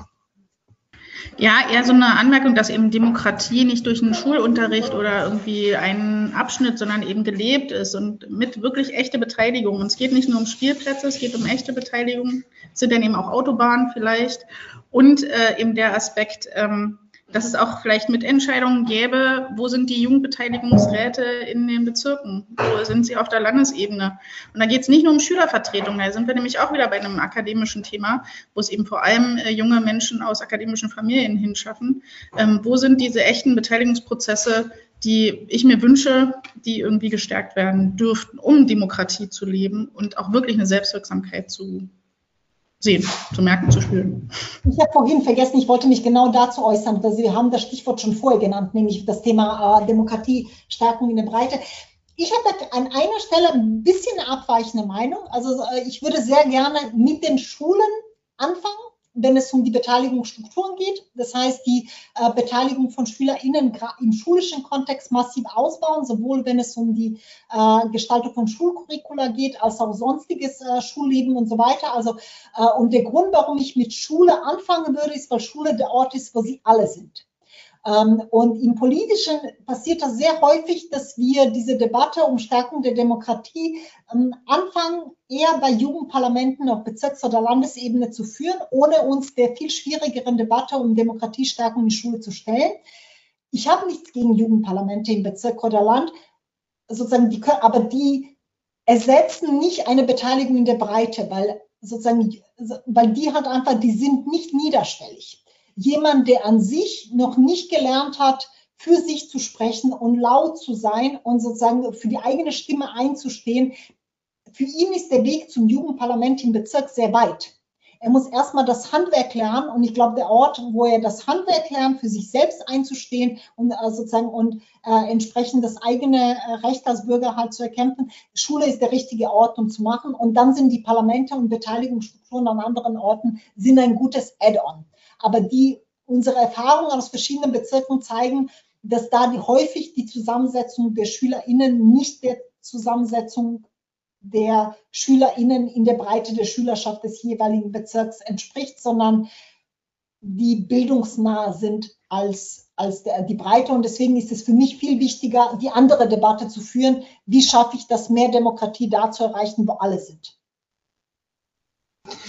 Ja, eher so eine Anmerkung, dass eben Demokratie nicht durch einen Schulunterricht oder irgendwie einen Abschnitt, sondern eben gelebt ist und mit wirklich echte Beteiligung. Und es geht nicht nur um Spielplätze, es geht um echte Beteiligung. Es sind dann eben auch Autobahnen vielleicht. Und eben der Aspekt, dass es auch vielleicht Mitentscheidungen gäbe, wo sind die Jugendbeteiligungsräte in den Bezirken, wo sind sie auf der Landesebene. Und da geht es nicht nur um Schülervertretung, da sind wir nämlich auch wieder bei einem akademischen Thema, wo es eben vor allem junge Menschen aus akademischen Familien hinschaffen. Wo sind diese echten Beteiligungsprozesse, die ich mir wünsche, die irgendwie gestärkt werden dürften, um Demokratie zu leben und auch wirklich eine Selbstwirksamkeit zu sehen, zu merken, zu spüren. Ich habe vorhin vergessen, ich wollte mich genau dazu äußern. Sie haben das Stichwort schon vorher genannt, nämlich das Thema Demokratiestärkung in der Breite. Ich habe an einer Stelle ein bisschen eine abweichende Meinung. Also ich würde sehr gerne mit den Schulen anfangen, wenn es um die Beteiligungsstrukturen geht. Das heißt, die Beteiligung von SchülerInnen im schulischen Kontext massiv ausbauen, sowohl wenn es um die Gestaltung von Schulcurricula geht, als auch sonstiges Schulleben und so weiter. Also, und der Grund, warum ich mit Schule anfangen würde, ist, weil Schule der Ort ist, wo sie alle sind. Und im Politischen passiert das sehr häufig, dass wir diese Debatte um Stärkung der Demokratie anfangen, eher bei Jugendparlamenten auf Bezirks- oder Landesebene zu führen, ohne uns der viel schwierigeren Debatte um Demokratiestärkung in die Schule zu stellen. Ich habe nichts gegen Jugendparlamente im Bezirk oder Land, sozusagen, aber die ersetzen nicht eine Beteiligung in der Breite, weil die halt einfach, die sind nicht niederschwellig. Jemand, der an sich noch nicht gelernt hat, für sich zu sprechen und laut zu sein und sozusagen für die eigene Stimme einzustehen, für ihn ist der Weg zum Jugendparlament im Bezirk sehr weit. Er muss erstmal das Handwerk lernen und ich glaube, der Ort, wo er das Handwerk lernt, für sich selbst einzustehen und entsprechend das eigene Recht als Bürger halt zu erkämpfen, Schule ist der richtige Ort, um zu machen. Und dann sind die Parlamente und Beteiligungsstrukturen an anderen Orten sind ein gutes Add-on. Aber unsere Erfahrungen aus verschiedenen Bezirken zeigen, dass da häufig die Zusammensetzung der SchülerInnen nicht der Zusammensetzung der SchülerInnen in der Breite der Schülerschaft des jeweiligen Bezirks entspricht, sondern die bildungsnah sind als die Breite. Und deswegen ist es für mich viel wichtiger, die andere Debatte zu führen. Wie schaffe ich das, mehr Demokratie da zu erreichen, wo alle sind?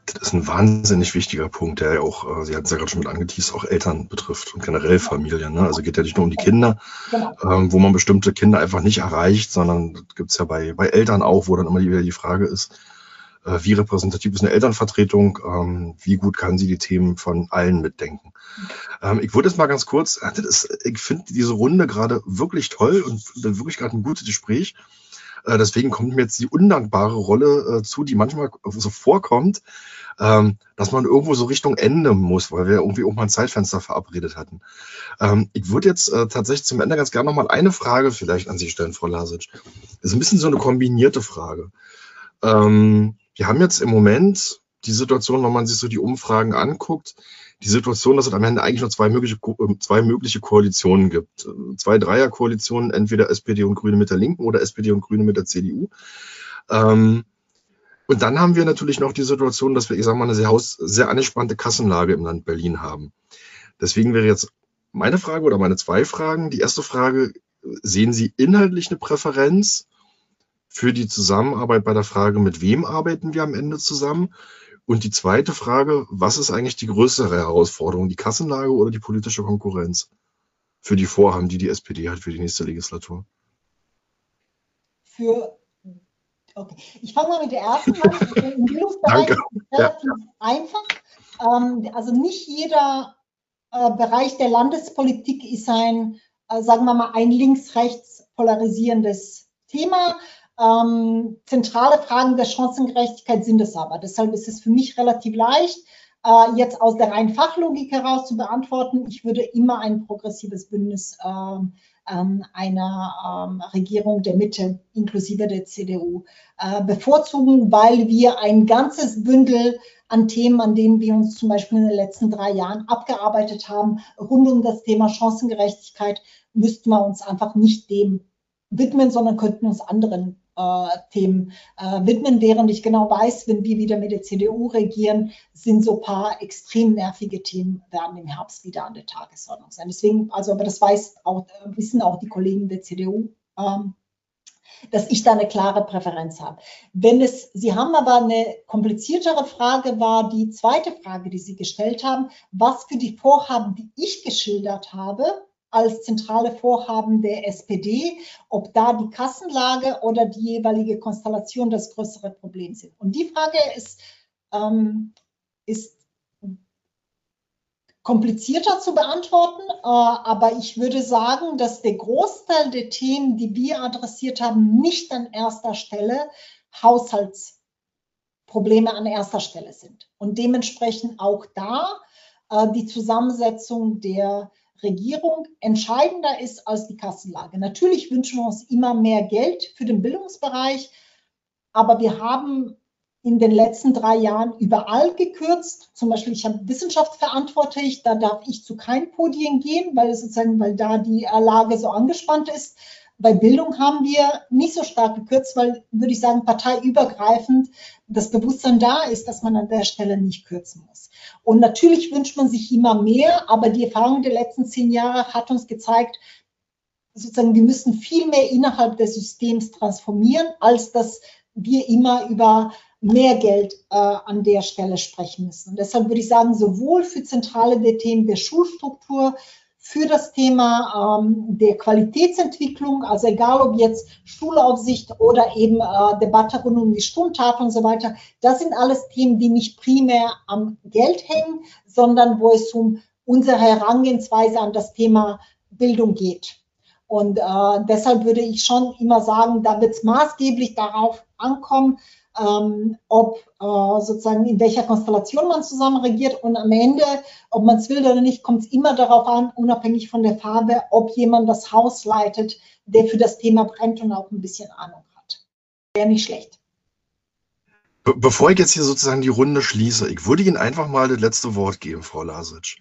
Das ist ein wahnsinnig wichtiger Punkt, der ja auch, Sie hatten es ja gerade schon mit angeteased, auch Eltern betrifft und generell Familien. Ne? Also geht ja nicht nur um die Kinder, Genau. wo man bestimmte Kinder einfach nicht erreicht, sondern das gibt es ja bei Eltern auch, wo dann immer wieder die Frage ist, wie repräsentativ ist eine Elternvertretung, wie gut kann sie die Themen von allen mitdenken. Ich würde jetzt mal ganz kurz, ich finde diese Runde gerade wirklich toll und wirklich gerade ein gutes Gespräch. Deswegen kommt mir jetzt die undankbare Rolle zu, die manchmal so vorkommt, dass man irgendwo so Richtung Ende muss, weil wir irgendwie auch mal ein Zeitfenster verabredet hatten. Ich würde jetzt tatsächlich zum Ende ganz gerne noch mal eine Frage vielleicht an Sie stellen, Frau Lasic. Das ist ein bisschen so eine kombinierte Frage. Wir haben jetzt im Moment die Situation, wenn man sich so die Umfragen anguckt, die Situation, dass es am Ende eigentlich nur zwei mögliche Koalitionen gibt. 2 Dreierkoalitionen, entweder SPD und Grüne mit der Linken oder SPD und Grüne mit der CDU. Und dann haben wir natürlich noch die Situation, dass wir, ich sage mal, eine sehr angespannte Kassenlage im Land Berlin haben. Deswegen wäre jetzt meine Frage oder meine 2 Fragen. Die erste Frage, sehen Sie inhaltlich eine Präferenz für die Zusammenarbeit bei der Frage, mit wem arbeiten wir am Ende zusammen? Und die zweite Frage, was ist eigentlich die größere Herausforderung, die Kassenlage oder die politische Konkurrenz für die Vorhaben, die SPD hat für die nächste Legislatur? Okay. Ich fange mal mit der ersten an. Im Bildungsbereich ist es relativ einfach. Also nicht jeder Bereich der Landespolitik ist ein, sagen wir mal, ein links-rechts polarisierendes Thema. Zentrale Fragen der Chancengerechtigkeit sind es aber. Deshalb ist es für mich relativ leicht, jetzt aus der reinen Fachlogik heraus zu beantworten. Ich würde immer ein progressives Bündnis einer Regierung der Mitte inklusive der CDU bevorzugen, weil wir ein ganzes Bündel an Themen, an denen wir uns zum Beispiel in den letzten 3 Jahren abgearbeitet haben, rund um das Thema Chancengerechtigkeit, müssten wir uns einfach nicht dem widmen, sondern könnten uns anderen Themen widmen, während ich genau weiß, wenn wir wieder mit der CDU regieren, sind so ein paar extrem nervige Themen, werden im Herbst wieder an der Tagesordnung sein. Deswegen, also, aber das wissen auch die Kollegen der CDU, dass ich da eine klare Präferenz habe. Sie haben aber eine kompliziertere Frage, war die zweite Frage, die Sie gestellt haben, was für die Vorhaben, die ich geschildert habe, als zentrale Vorhaben der SPD, ob da die Kassenlage oder die jeweilige Konstellation das größere Problem sind. Und die Frage ist komplizierter zu beantworten, aber ich würde sagen, dass der Großteil der Themen, die wir adressiert haben, nicht an erster Stelle Haushaltsprobleme an erster Stelle sind. Und dementsprechend auch da die Zusammensetzung der Regierung entscheidender ist als die Kassenlage. Natürlich wünschen wir uns immer mehr Geld für den Bildungsbereich, aber wir haben in den letzten 3 Jahren überall gekürzt. Zum Beispiel, ich habe Wissenschaft verantwortlich, da darf ich zu keinen Podien gehen, weil da die Lage so angespannt ist. Bei Bildung haben wir nicht so stark gekürzt, weil, würde ich sagen, parteiübergreifend das Bewusstsein da ist, dass man an der Stelle nicht kürzen muss. Und natürlich wünscht man sich immer mehr, aber die Erfahrung der letzten 10 Jahre hat uns gezeigt, sozusagen, wir müssen viel mehr innerhalb des Systems transformieren, als dass wir immer über mehr Geld an der Stelle sprechen müssen. Und deshalb würde ich sagen, sowohl für zentrale der Themen der Schulstruktur, für das Thema der Qualitätsentwicklung, also egal ob jetzt Schulaufsicht oder eben Debatte rund um die Stundentat und so weiter, das sind alles Themen, die nicht primär am Geld hängen, sondern wo es um unsere Herangehensweise an das Thema Bildung geht. Und deshalb würde ich schon immer sagen, da wird es maßgeblich darauf ankommen, ob sozusagen in welcher Konstellation man zusammen regiert, und am Ende, ob man es will oder nicht, kommt es immer darauf an, unabhängig von der Farbe, ob jemand das Haus leitet, der für das Thema brennt und auch ein bisschen Ahnung hat. Wäre nicht schlecht. Bevor ich jetzt hier sozusagen die Runde schließe, ich würde Ihnen einfach mal das letzte Wort geben, Frau Lasic.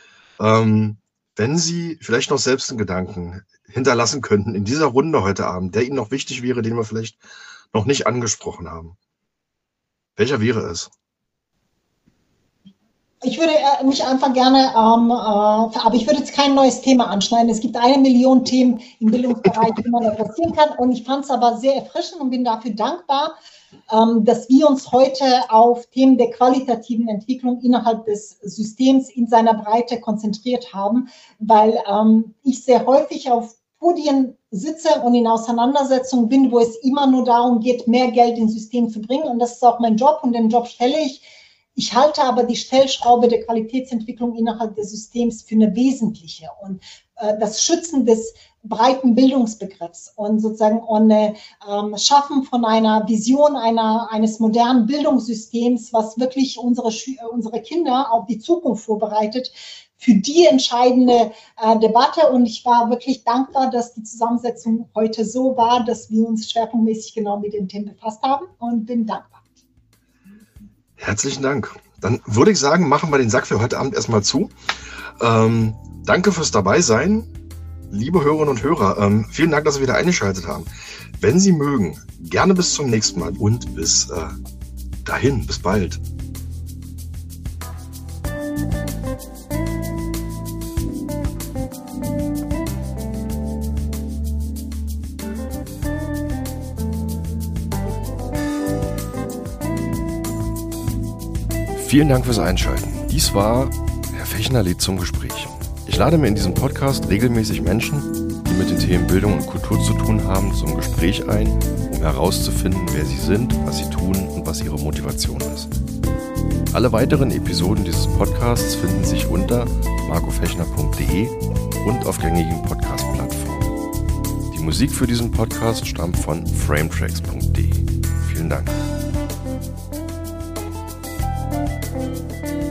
Wenn Sie vielleicht noch selbst einen Gedanken hinterlassen könnten in dieser Runde heute Abend, der Ihnen noch wichtig wäre, den wir vielleicht noch nicht angesprochen haben. Welcher wäre es? Ich würde mich einfach gerne, aber ich würde jetzt kein neues Thema anschneiden. Es gibt 1 Million Themen im Bildungsbereich, die man adressieren kann. Und ich fand es aber sehr erfrischend und bin dafür dankbar, dass wir uns heute auf Themen der qualitativen Entwicklung innerhalb des Systems in seiner Breite konzentriert haben, weil ich sehr häufig auf Podien sitze und in Auseinandersetzungen bin, wo es immer nur darum geht, mehr Geld ins System zu bringen. Und das ist auch mein Job und den Job stelle ich. Ich halte aber die Stellschraube der Qualitätsentwicklung innerhalb des Systems für eine wesentliche. Und das Schützen des breiten Bildungsbegriffs und sozusagen Schaffen von einer Vision eines modernen Bildungssystems, was wirklich unsere Kinder auf die Zukunft vorbereitet, für die entscheidende Debatte. Und ich war wirklich dankbar, dass die Zusammensetzung heute so war, dass wir uns schwerpunktmäßig genau mit den Themen befasst haben und bin dankbar. Herzlichen Dank. Dann würde ich sagen, machen wir den Sack für heute Abend erstmal zu. Danke fürs Dabeisein, liebe Hörerinnen und Hörer. Vielen Dank, dass Sie wieder eingeschaltet haben. Wenn Sie mögen, gerne bis zum nächsten Mal und bis dahin, bis bald. Vielen Dank fürs Einschalten. Dies war Herr Fechner lädt zum Gespräch. Ich lade mir in diesem Podcast regelmäßig Menschen, die mit den Themen Bildung und Kultur zu tun haben, zum Gespräch ein, um herauszufinden, wer sie sind, was sie tun und was ihre Motivation ist. Alle weiteren Episoden dieses Podcasts finden sich unter marcofechner.de und auf gängigen Podcast-Plattformen. Die Musik für diesen Podcast stammt von frametracks.de. Vielen Dank.